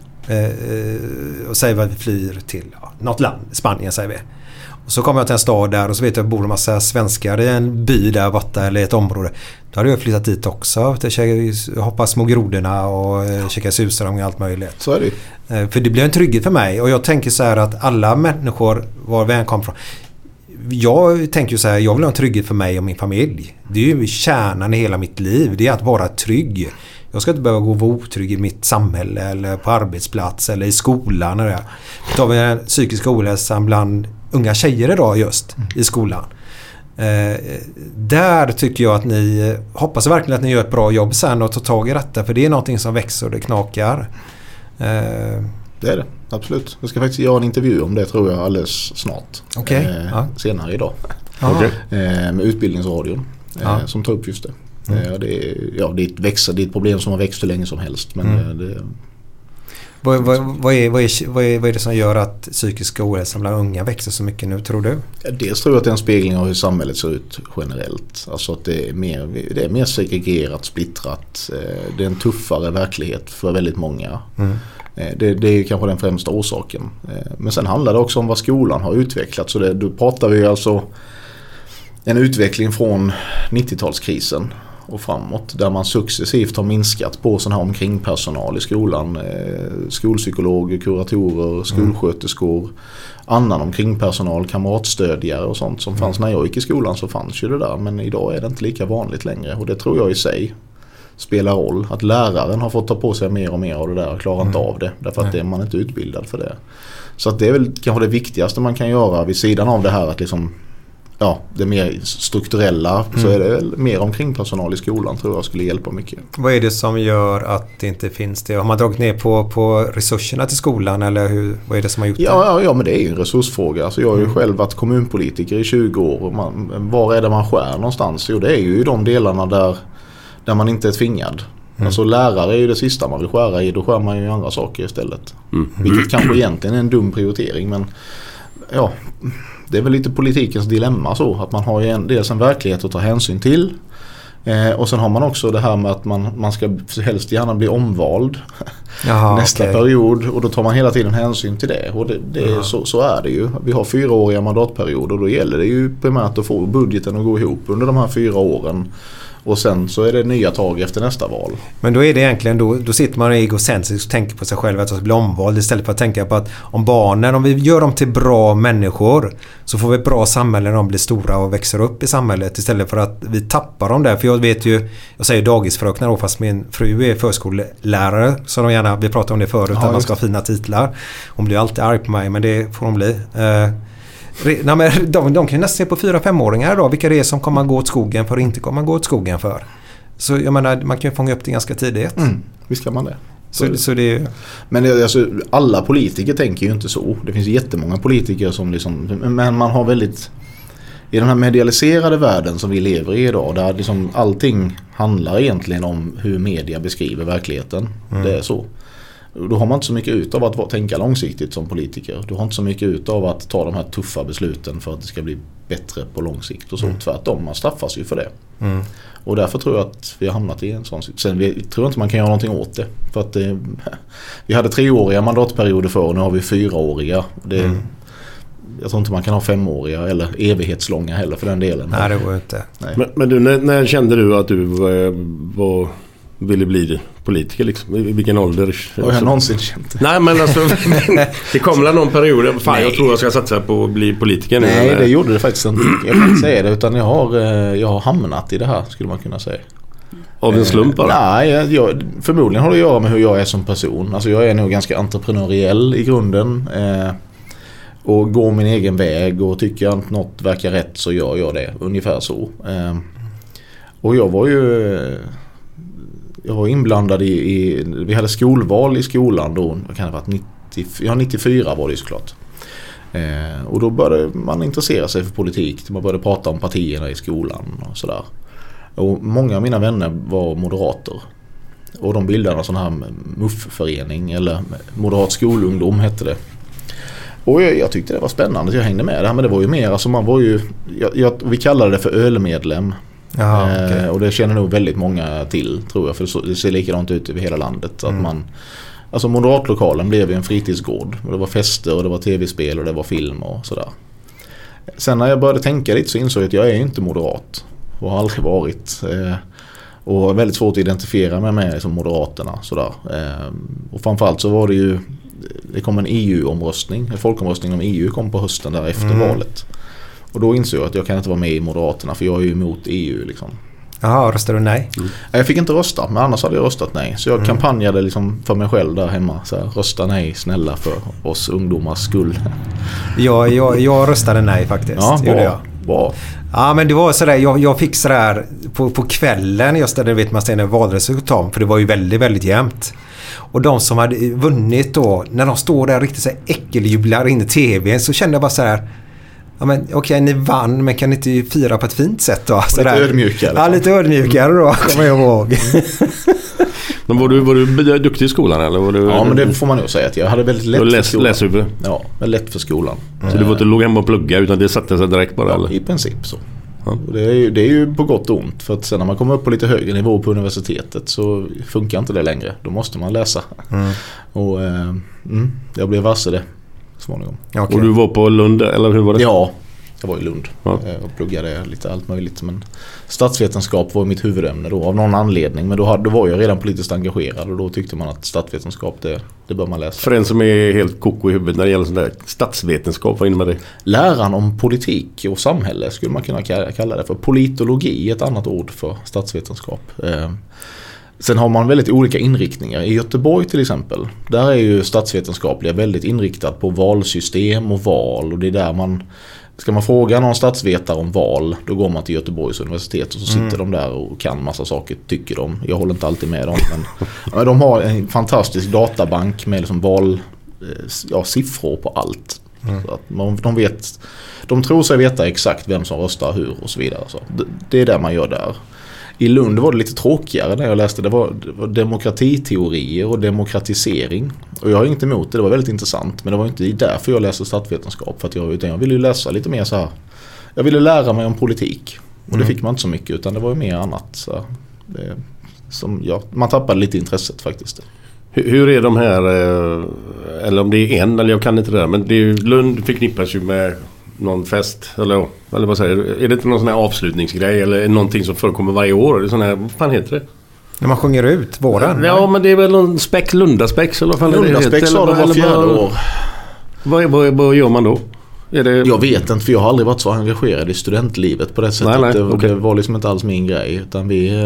och säger vad vi flyr till något land, Spanien säger vi. Och så kommer jag till en stad där och så vet jag att det bor en massa svenskar i en by där borta eller ett område. Då hade jag flyttat dit också. Jag hoppas små grodorna och käka susar och allt möjligt. Så är det. För det blir en trygghet för mig. Och jag tänker så här att alla människor var vi än kom från. Jag tänker ju så här, jag vill ha en trygghet för mig och min familj. Det är ju kärnan i hela mitt liv. Det är att vara trygg. Jag ska inte behöva gå och vara otrygg i mitt samhälle eller på arbetsplats eller i skolan. Då har vi den psykiska ohälsan bland unga tjejer idag just i skolan. Där tycker jag att ni hoppas verkligen att ni gör ett bra jobb sen och tar tag i detta, för det är någonting som växer och det knakar. Det är det, absolut. Jag ska faktiskt göra en intervju om det tror jag alldeles snart. Senare idag. Med Utbildningsradion som tar upp just det. Det är ett problem som har växt hur länge som helst. Men vad är det som gör att psykiska ohälsa bland unga växer så mycket nu, tror du? Dels tror jag att det är en spegling av hur samhället ser ut generellt. Alltså att det är mer segregerat, splittrat. Det är en tuffare verklighet för väldigt många. Det är kanske den främsta orsaken. Men sen handlar det också om vad skolan har utvecklat. Så då pratar vi alltså en utveckling från 90-talskrisen och framåt, där man successivt har minskat på sån här omkringpersonal i skolan, skolpsykologer, kuratorer, skolsköterskor, annan omkringpersonal, kamratstödjare och sånt som fanns när jag gick i skolan, så fanns ju det där, men idag är det inte lika vanligt längre, och det tror jag i sig spelar roll, att läraren har fått ta på sig mer och mer av det där och klarar inte av det, därför att man inte är utbildad för det. Så att det är väl kanske det viktigaste man kan göra vid sidan av det här, att liksom det mer strukturella, så är det mer omkring personal i skolan, tror jag skulle hjälpa mycket. Vad är det som gör att det inte finns det? Har man dragit ner på resurserna till skolan, eller vad är det som har gjort det? Ja, men det är ju en resursfråga. Alltså jag har ju själv varit kommunpolitiker i 20 år. Och var är det man skär någonstans? Jo, det är ju i de delarna där man inte är tvingad. Alltså lärare är ju det sista man vill skära i. Då skär man ju andra saker istället. Vilket kanske egentligen är en dum prioritering, men det är väl lite politikens dilemma så, att man har ju dels en verklighet att ta hänsyn till, och sen har man också det här med att man ska helst gärna bli omvald nästa period, och då tar man hela tiden hänsyn till det, och så är det ju. Vi har 4-åriga mandatperioder, och då gäller det ju primärt att få budgeten att gå ihop under de här 4 åren. Och sen så är det nya tag efter nästa val. Men då är det egentligen, då sitter man egocentriskt och tänker på sig själv att de ska bli omvald, istället för att tänka på att om vi gör dem till bra människor, så får vi ett bra samhälle när de blir stora och växer upp i samhället, istället för att vi tappar dem där. För jag vet ju, jag säger dagisfröknar då, fast min fru är förskollärare, så vi pratade om det förut, att man ska ha fina titlar. Hon blir alltid arg på mig, men det får hon bli. De kan ju nästan se på 4-5-åringar då, vilka det är som kommer att gå åt skogen för och inte kommer att gå åt skogen för. Så jag menar, man kan ju fånga upp det ganska tidigt. Visst kan man det. Så det... Men alltså, alla politiker tänker ju inte så. Det finns jättemånga politiker som liksom, men man har väldigt, i den här medialiserade världen som vi lever i idag, där liksom allting handlar egentligen om hur media beskriver verkligheten. Det är så. Då har man inte så mycket ut av att tänka långsiktigt som politiker. Du har inte så mycket ut av att ta de här tuffa besluten för att det ska bli bättre på lång sikt och så. Tvärtom, man straffas ju för det. Och därför tror jag att vi har hamnat i en sån situation. Sen vi tror inte man kan göra någonting åt det. För att vi hade 3-åriga mandatperioder för och nu har vi 4-åriga. Jag tror inte man kan ha 5-åriga eller evighetslånga heller för den delen. Nej, det går inte. Men du, när kände du att du ville bli politiker liksom? I vilken ålder? Har jag någonsin känt det? Nej, men alltså det kom väl någon period. Fan, jag tror jag ska satsa på att bli politiker nu. Nej, det gjorde det faktiskt inte. Jag kan inte säga det, utan jag har hamnat i det här, skulle man kunna säga. Av en slump bara? Nej, förmodligen har det att göra med hur jag är som person. Alltså jag är nog ganska entreprenöriell i grunden. Och går min egen väg, och tycker jag att något verkar rätt så gör jag det. Ungefär så. Och jag var inblandad i vi hade skolval i skolan då, kan det ha varit 94 var det såklart. Och då började man intressera sig för politik. Man började prata om partierna i skolan och sådär. Och många av mina vänner var moderater. Och de bildade en sån här MUF-förening, eller Moderat skolungdom hette det. Och jag tyckte det var spännande, så jag hängde med det här. Men det var ju mer, alltså man var ju, vi kallade det för ölmedlem. Aha, okay. Och det känner nog väldigt många till, tror jag, för det ser likadant ut över hela landet. Att alltså moderatlokalen blev en fritidsgård, och det var fester och det var tv-spel och det var film och sådär. Sen när jag började tänka lite så insåg jag att jag är inte moderat och har aldrig varit, och väldigt svårt att identifiera mig med som moderaterna sådär. Och framförallt så var det kom en EU-omröstning, en folkomröstning om EU kom på hösten där efter valet. Och då insåg jag att jag kan inte vara med i Moderaterna, för jag är ju emot EU liksom. Jaha, röstade du nej? Jag fick inte rösta, men annars hade jag röstat nej. Så jag kampanjade liksom för mig själv där hemma. Så här, rösta nej, snälla, för oss ungdomars skull. Jag röstade nej faktiskt. Ja, bra. Ja, men det var sådär, jag fick sådär på kvällen, just där, vet man, sen valresultat, för det var ju väldigt, väldigt jämnt. Och de som hade vunnit då, när de står där riktigt så här äckeljublar in i tv, så kände jag bara så här: ja, men okej, ni vann, men kan ni inte fira på ett fint sätt då? Lite ödmjukare. Ja, lite ödmjukare då, kommer jag ihåg. Men var du duktig i skolan eller? Ja, men det får man nog säga att jag hade väldigt lätt för skolan. Läshuvud? Ja, men lätt för skolan. Så du var inte låg hemma och plugga, utan det satte sig direkt bara? Ja, eller? i princip så. Ja. Och det är ju på gott och ont, för att sen när man kommer upp på lite högre nivå på universitetet så funkar inte det längre. Då måste man läsa. Och jag blev varse det småningom. Okay. Och du var på Lund, eller hur var det? Ja, jag var i Lund och pluggade lite allt möjligt, men statsvetenskap var mitt huvudämne då av någon anledning, men då var jag redan politiskt engagerad, och då tyckte man att statsvetenskap det bör man läsa. För en som är helt koko i huvudet när det gäller sån där statsvetenskap, vad innebär det? Läran om politik och samhälle skulle man kunna kalla det för. Politologi är ett annat ord för statsvetenskap. Sen har man väldigt olika inriktningar. I Göteborg till exempel, där är ju statsvetenskapliga väldigt inriktat på valsystem och val, och det är där ska man fråga någon statsvetare om val, då går man till Göteborgs universitet och så sitter de där och kan massa saker, tycker de. Jag håller inte alltid med dem, men de har en fantastisk databank med liksom siffror på allt. Så att de tror sig veta exakt vem som röstar hur och så vidare. Så det är det man gör där. I Lund var det lite tråkigare när jag läste. Det var demokratiteorier och demokratisering. Och jag har inget emot det, det var väldigt intressant. Men det var inte därför jag läste statsvetenskap. För att jag ville ju läsa lite mer så här. Jag ville lära mig om politik. Och det fick man inte så mycket, utan det var ju mer annat. Så man tappade lite intresset faktiskt. Hur är de här, eller om det är en, eller jag kan inte det där, men det är ju, Lund förknippas ju med någon fest, eller vad säger du? Är det inte någon sån här avslutningsgrej eller någonting som förekommer varje år? Är det sån här, vad fan heter det? När man sjunger ut våren? Ja, men det är väl någon Lundaspex eller vad fan Lundaspex sa de var 4:e år. Vad gör man då? Jag vet inte, för jag har aldrig varit så engagerad i studentlivet på det sättet. Nej, det var liksom inte alls min grej, utan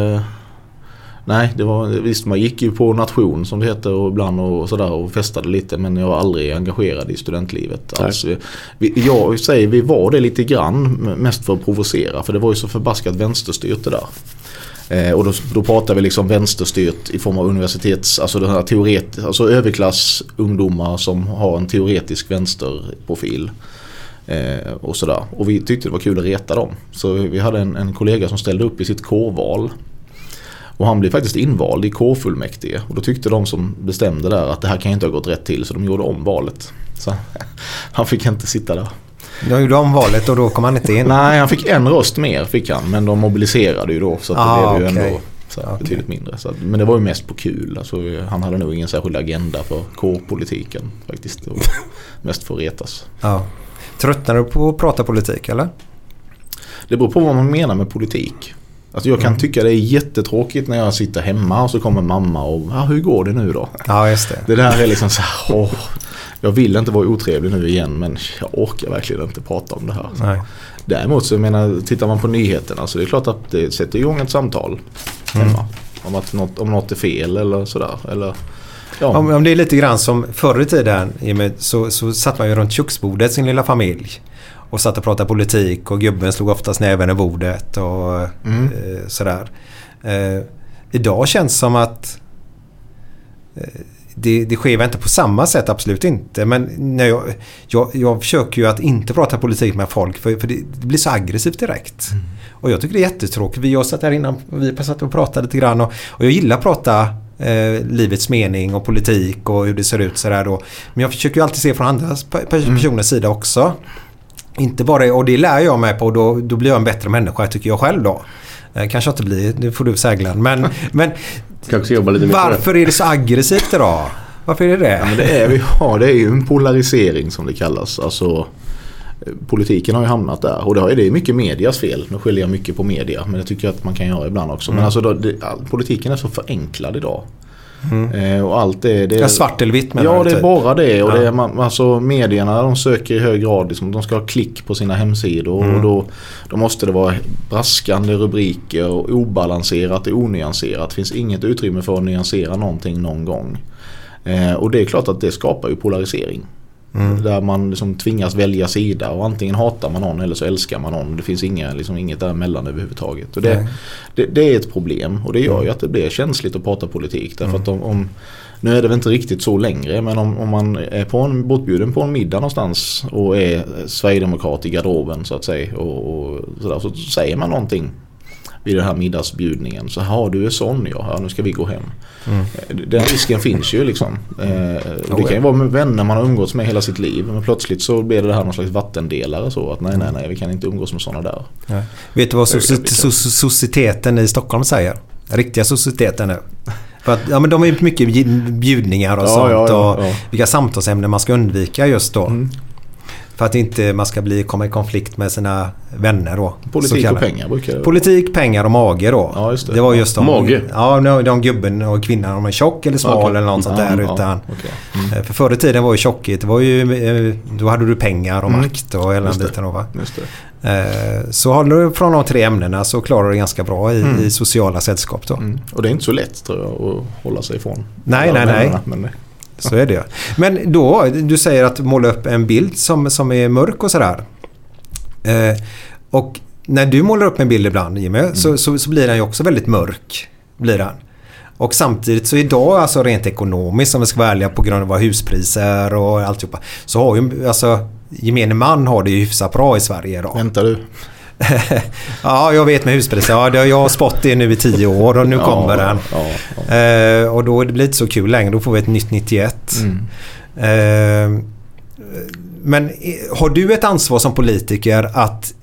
visst, man gick ju på nation som det heter och ibland och sådär och festade lite, men jag var aldrig engagerad i studentlivet. Alltså, vi var det lite grann, mest för att provocera, för det var ju så förbaskat vänsterstyrt det där. Och då pratar vi liksom vänsterstyrt i form av universitets, alltså den här alltså överklass ungdomar som har en teoretisk vänsterprofil och sådär. Och vi tyckte det var kul att reta dem. Så vi hade en kollega som ställde upp i sitt kårval. Och han blev faktiskt invald i kårfullmäktige. Och då tyckte de som bestämde där att det här kan inte ha gått rätt till, så de gjorde om valet. Så han fick inte sitta där. De gjorde om valet och då kom han inte in? Nej, han fick en röst mer fick han, men de mobiliserade ju då, så att det blev ju ändå betydligt mindre. Så att, men det var ju mest på kul. Alltså, han hade nog ingen särskild agenda för kårpolitiken faktiskt. Och mest för att retas. Ja. Tröttnar du på att prata politik, eller? Det beror på vad man menar med politik. Alltså jag kan tycka det är jättetråkigt när jag sitter hemma och så kommer mamma och hur går det nu då? Ja, just det. Det där är liksom så här, jag vill inte vara otrevlig nu igen, men jag orkar verkligen inte prata om det här. Nej. Däremot så tittar man på nyheterna så det är klart att det sätter igång ett samtal hemma om att om något är fel eller sådär. Eller, ja. Om det är lite grann som förr i tiden så satt man ju runt köksbordet, sin lilla familj, och satt och pratade politik och gubben slog oftast näven i bordet och sådär. Idag känns som att det sker inte på samma sätt, absolut inte. Men när jag försöker ju att inte prata politik med folk för det blir så aggressivt direkt. Och jag tycker det är jättetråkigt. Vi har satt här innan, vi satt och pratade lite grann och jag gillar att prata livets mening och politik och hur det ser ut sådär då. Men jag försöker ju alltid se från andra personers sida också. Inte bara, och det lär jag mig på, och då blir jag en bättre människa, tycker jag själv då. Kanske inte blir, det får du säga. Men varför är det så aggressivt idag? Varför är det? Ja, men det är ju en polarisering som det kallas. Alltså, politiken har ju hamnat där. Och det är mycket medias fel. Nu skiljer jag mycket på media, men det tycker jag att man kan göra ibland också. Men alltså, politiken är så förenklad idag. Och allt det är svart eller vitt, men det är bara det. Och det är, alltså, medierna, de söker i hög grad liksom, de ska ha klick på sina hemsidor och då måste det vara braskande rubriker och obalanserat och onyanserat. Det finns inget utrymme för att nyansera någonting någon gång. Och det är klart att det skapar ju polarisering. Där man liksom tvingas välja sida och antingen hatar man någon eller så älskar man någon. Det finns inget däremellan överhuvudtaget. Och det är ett problem, och det gör ju att det blir känsligt att prata politik. Därför att nu är det väl inte riktigt så längre, men om man är bortbjuden på en middag någonstans och är sverigedemokrat i garderoben så att säga och sådär, så säger man någonting vid den här middagsbjudningen, så du är sån, nu ska vi gå hem. Den risken finns ju liksom. Det kan ju vara med vänner man har umgåtts med hela sitt liv, men plötsligt så blir det här någon slags vattendelare, så att nej, vi kan inte umgås med såna där. Ja. Vet du vad societeten i Stockholm säger? Riktiga societeten nu. För att, men de är mycket bjudningar och sånt och vilka samtalsämnen man ska undvika just då. För att inte man ska komma i konflikt med sina vänner då. Politik och pengar brukar det. Politik, pengar och mage då. Ja, just det. Det var just mage. Ja, de gubben och kvinnan, de är tjock eller smal eller något sånt där. För förr i tiden var ju tjockhet, det var ju, då hade du pengar och makt och hela den biten då, va? Just det. Så håller du från de 3 ämnena så klarar du ganska bra i sociala sällskap då. Och det är inte så lätt, tror jag, att hålla sig ifrån. Nej. Men så är det. Men då, du säger att måla upp en bild som är mörk och sådär. Och när du målar upp en bild ibland, Jimmy, så blir den ju också väldigt mörk. Blir den. Och samtidigt så idag, alltså rent ekonomiskt, om vi ska vara ärliga, på grund av vad huspriser och alltihopa, så har ju, alltså, gemene man har det ju hyfsat bra i Sverige idag. Väntar du? Ja, jag vet med huspriser. Ja, jag har spått det nu i 10 år och nu kommer den. Och då blir det inte så kul längre. Då får vi ett nytt 91. Men har du ett ansvar som politiker att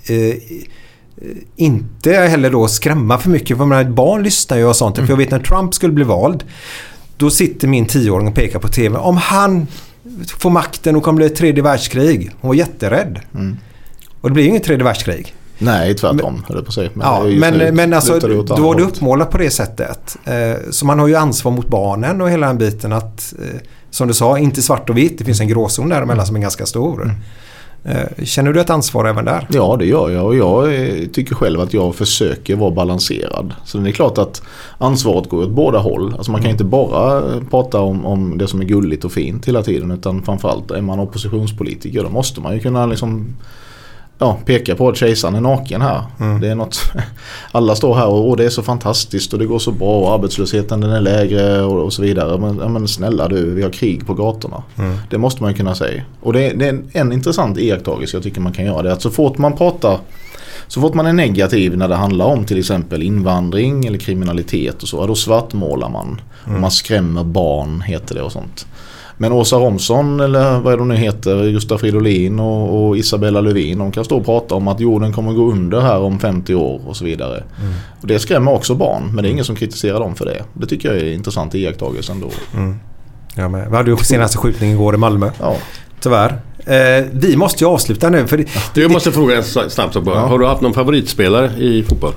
inte heller då skrämma för mycket? För barn lyssnar ju och sånt. För jag vet när Trump skulle bli vald, då sitter min 10-åring och pekar på tv. Om han får makten och kommer bli ett 3:e världskrig. Hon var jätterädd. Och det blir ju inget 3:e världskrig. Nej, tvärtom. Men alltså, då var det uppmålat på det sättet. Så man har ju ansvar mot barnen och hela den biten att, som du sa, inte svart och vitt. Det finns en gråzon däremellan som är ganska stor. Känner du ett ansvar även där? Ja, det gör jag. Och jag tycker själv att jag försöker vara balanserad. Så det är klart att ansvaret går åt båda håll. Alltså man kan inte bara prata om det som är gulligt och fint hela tiden, utan framförallt är man oppositionspolitiker, då måste man ju kunna liksom pekar på att kejsaren är naken här. Det är något, alla står här och det är så fantastiskt och det går så bra och arbetslösheten den är lägre och så vidare. Men snälla du, vi har krig på gatorna. Det måste man ju kunna säga. Och det är en intressant iakttagelse jag tycker man kan göra det. Att så fort man är negativ när det handlar om till exempel invandring eller kriminalitet och så, då svartmålar man. Och man skrämmer barn, heter det och sånt. Men Åsa Romson, eller vad de nu heter, Gustaf Fridolin och Isabella Lövin, de kan stå och prata om att jorden kommer gå under här om 50 år och så vidare. Och det skrämmer också barn, men det är ingen som kritiserar dem för det. Det tycker jag är intressant iakttagelse ändå. Ja, men vad hade du senaste skjutningen igår i Malmö? Ja. Tyvärr. Vi måste ju avsluta nu. För jag måste fråga en snabbt så bara. Har du haft någon favoritspelare i fotboll?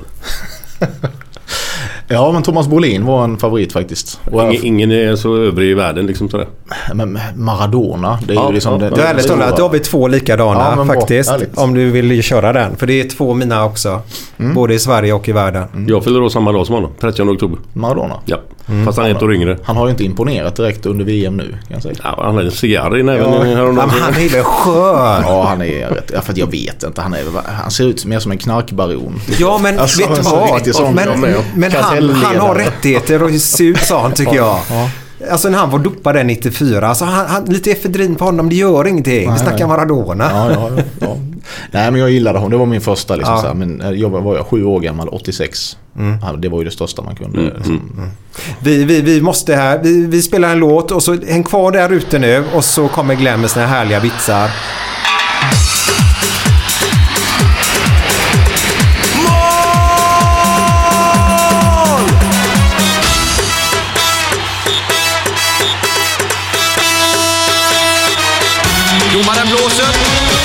Ja, men Thomas Bolin var en favorit faktiskt. Ingen är så övrig i världen liksom sådär. Men Maradona, det är ju liksom... Du är ärligt talat, då har vi 2 likadana faktiskt. Om du vill köra den. För det är 2 mina också. Både i Sverige och i världen. Jag fyller då samma dag som honom, 30 oktober. Maradona? Ja, fast han är 1 år yngre. Han har ju inte imponerat direkt under VM nu, kan jag säga. Ja, han har en cigarr i näven. Han är väl skön. Ja, han är rätt. Ja, för jag vet inte. Han ser ut mer som en knarkbaron. Ja, men alltså, vet du vad? Men han har rättigheter och ser ut så, tycker jag. Ja. Alltså när han var dopad där 94, alltså han lite efedrin på honom, det gör ingenting. Vi snackar Maradona. Ja. Nej, men jag gillade honom. Det var min första liksom, så här, men jag var 7 år gammal, 86. Det var ju det största man kunde. Liksom. Vi måste här, vi spelar en låt och så häng kvar där ute nu och så kommer Glenn med sina härliga vitsar. Domaren blåser.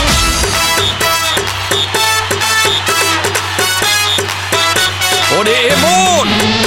Och det är mål!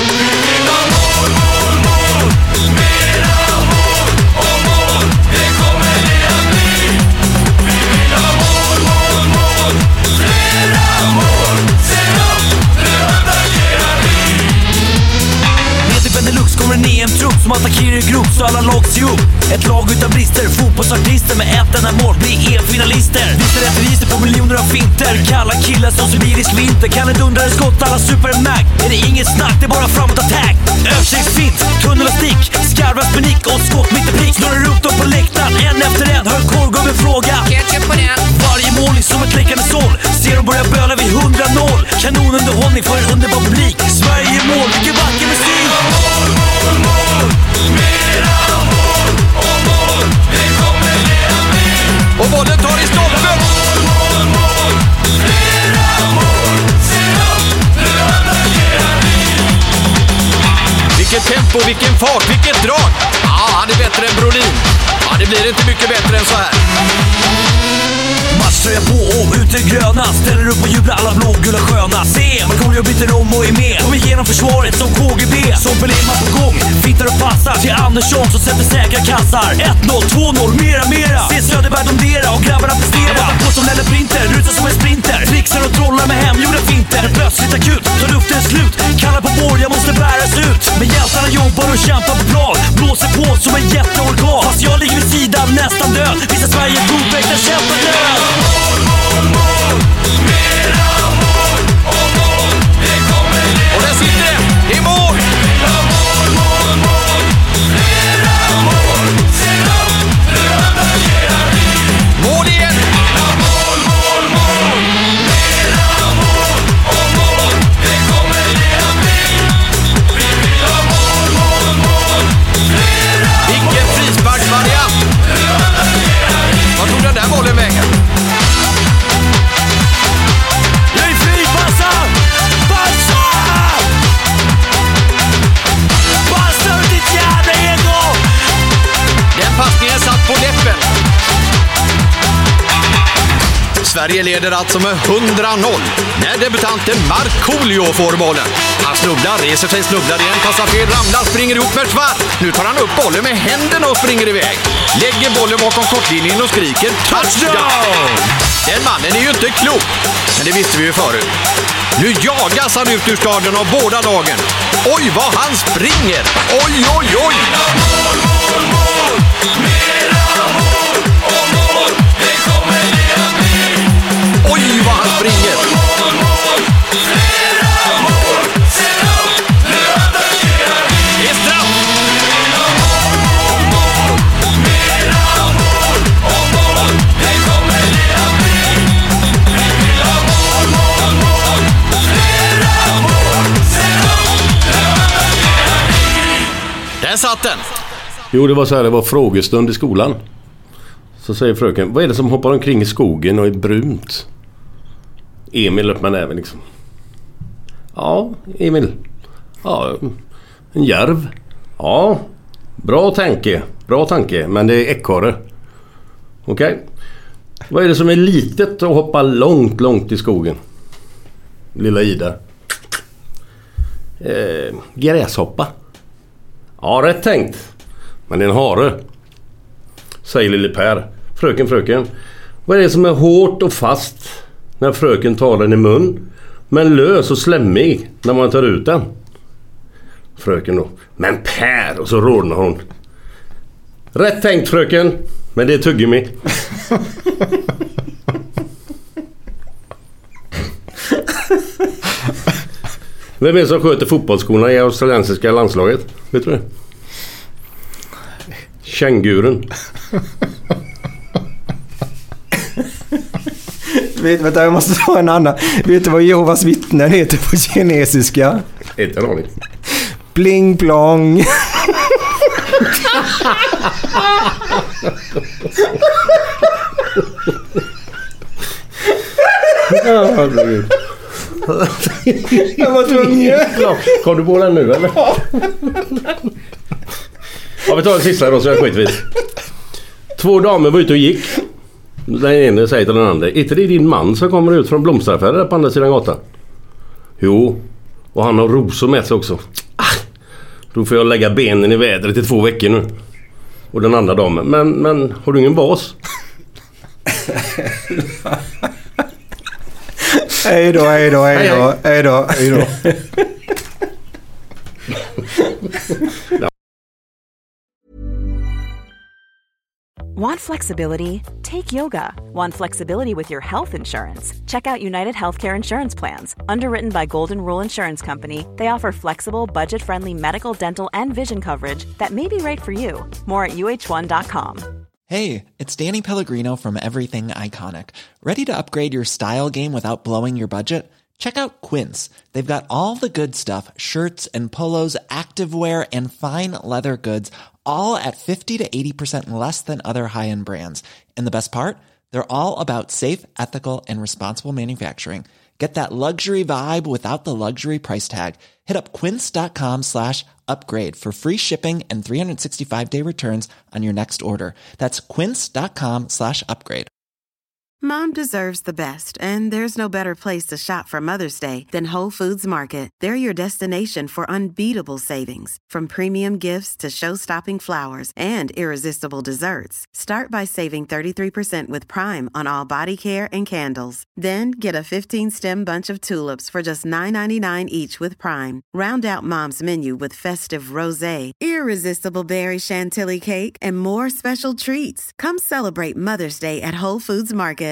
Benelux kommer en EM-trupp som attackerar i grupp så alla lag ser upp. Ett lag utan brister, fotbollsartister med ett enda mål blir EM-finalister. Visar ett register på miljoner av finter. Kalla killar som sibirisk vinter. Kan ett undra skott, alla supermack. Är det inget snack, det är bara framåt attack. Översiktsfint, tunnel och stick. Skarvas panik och skott mitt i prick. Snurrar upp dem på läktaren, en efter en. Hör korvgubben fråga. Varje mål är som ett läckande såll. Ser de börja böla vid 100-0. Kanonunderhållning för en underbar publik. Sverige är mål, vilken vacker musik. Och bollen tar i stolpen. Vilket tempo, vilken fart, vilket drag. Ja, han är bättre än Brolin. Ja, det blir inte mycket bättre än så här. Matchtröja på och ut i gröna. Ställer upp och jublar alla blågula sköna. Se, man kommer och byter om och är med. De är genom försvaret som KGB. Som Belema på gång, fintar och passar till Andersson som sätter säkra kassar. 1-0, 2-0, mera. Se Söderberg domdera och grabbarna prestera. På som Lelle Printer, rusar som en sprinter. Trixar och trollar med hemgjorda finter. Plötsligt akut, tar luften slut. Kallar på bår, jag måste bäras ut. Men hjältarna jobbar och kämpar på plan. Blåser på som en jätteorkan. Fast jag ligger vid sidan nästan död. Visar Sverige godvägda kämpar död. Och där sitter det, det är mål! Mål igen! Vilken frisparksvariant! Vad tog den där bollen vägen? Passningen satt på läppen. Sverige leder alltså med 100-0 när debutanten Markoolio får bollen. Han snubblar, reser sig, snubblar igen, passar fel, ramlar, springer ihop med svart. Nu tar han upp bollen med händerna och springer iväg. Lägger bollen bakom kortlinjen och skriker touchdown! Den mannen är ju inte klok, men det visste vi ju förut. Nu jagas han ut ur stadion av båda lagen. Oj vad han springer! Oj, oj, oj! Oj, läshatten! Jo, det var så här, det var frågestund i skolan. Så säger fröken, vad är det som hoppar omkring i skogen och är brunt? Emil öppnar näven liksom. Ja, Emil. Ja, en järv. Ja, bra tanke, men det är ekorre. Okej. Vad är det som är litet och hoppar långt i skogen? Lilla Ida. Gräshoppa. Ja, rätt tänkt. Men det är en hare. Säger lille Per. Fröken. Vad är det som är hårt och fast när fröken tar den i mun, men lös och slämmig när man tar ut den? Fröken då. Men Per! Och så rodnar hon. Rätt tänkt fröken. Men det är tuggummi. Vem är det som sköter fotbollsskorna i australiensiska landslaget? Vet du det? Känguren. Vänta, jag måste ta en annan. Vet du vad Jehovas vittnen heter på kinesiska? Inte en aning. Bling plong. Jag var tvungen. Kom du på den nu eller? Ja, vi tar en sista då så jag skitvis. 2 damer var ute och gick. Den ena säger till den andra, inte det är din man som kommer ut från blomsteraffären där på andra sidan gatan? Jo, och han har rosor med sig också. Då får jag lägga benen i vädret i 2 veckor nu. Och den andra damen, men har du ingen vas? Hej då. Want flexibility? Take yoga. Want flexibility with your health insurance? Check out United Healthcare Insurance Plans. Underwritten by Golden Rule Insurance Company, they offer flexible, budget-friendly medical, dental, and vision coverage that may be right for you. More at uh1.com. Hey, it's Danny Pellegrino from Everything Iconic. Ready to upgrade your style game without blowing your budget? Check out Quince. They've got all the good stuff, shirts and polos, activewear, and fine leather goods, all at 50 to 80% less than other high-end brands. And the best part? They're all about safe, ethical, and responsible manufacturing. Get that luxury vibe without the luxury price tag. Hit up quince.com/upgrade for free shipping and 365-day returns on your next order. That's quince.com/upgrade. Mom deserves the best, and there's no better place to shop for Mother's Day than Whole Foods Market. They're your destination for unbeatable savings, from premium gifts to show-stopping flowers and irresistible desserts. Start by saving 33% with Prime on all body care and candles. Then get a 15-stem bunch of tulips for just $9.99 each with Prime. Round out Mom's menu with festive rosé, irresistible berry chantilly cake, and more special treats. Come celebrate Mother's Day at Whole Foods Market.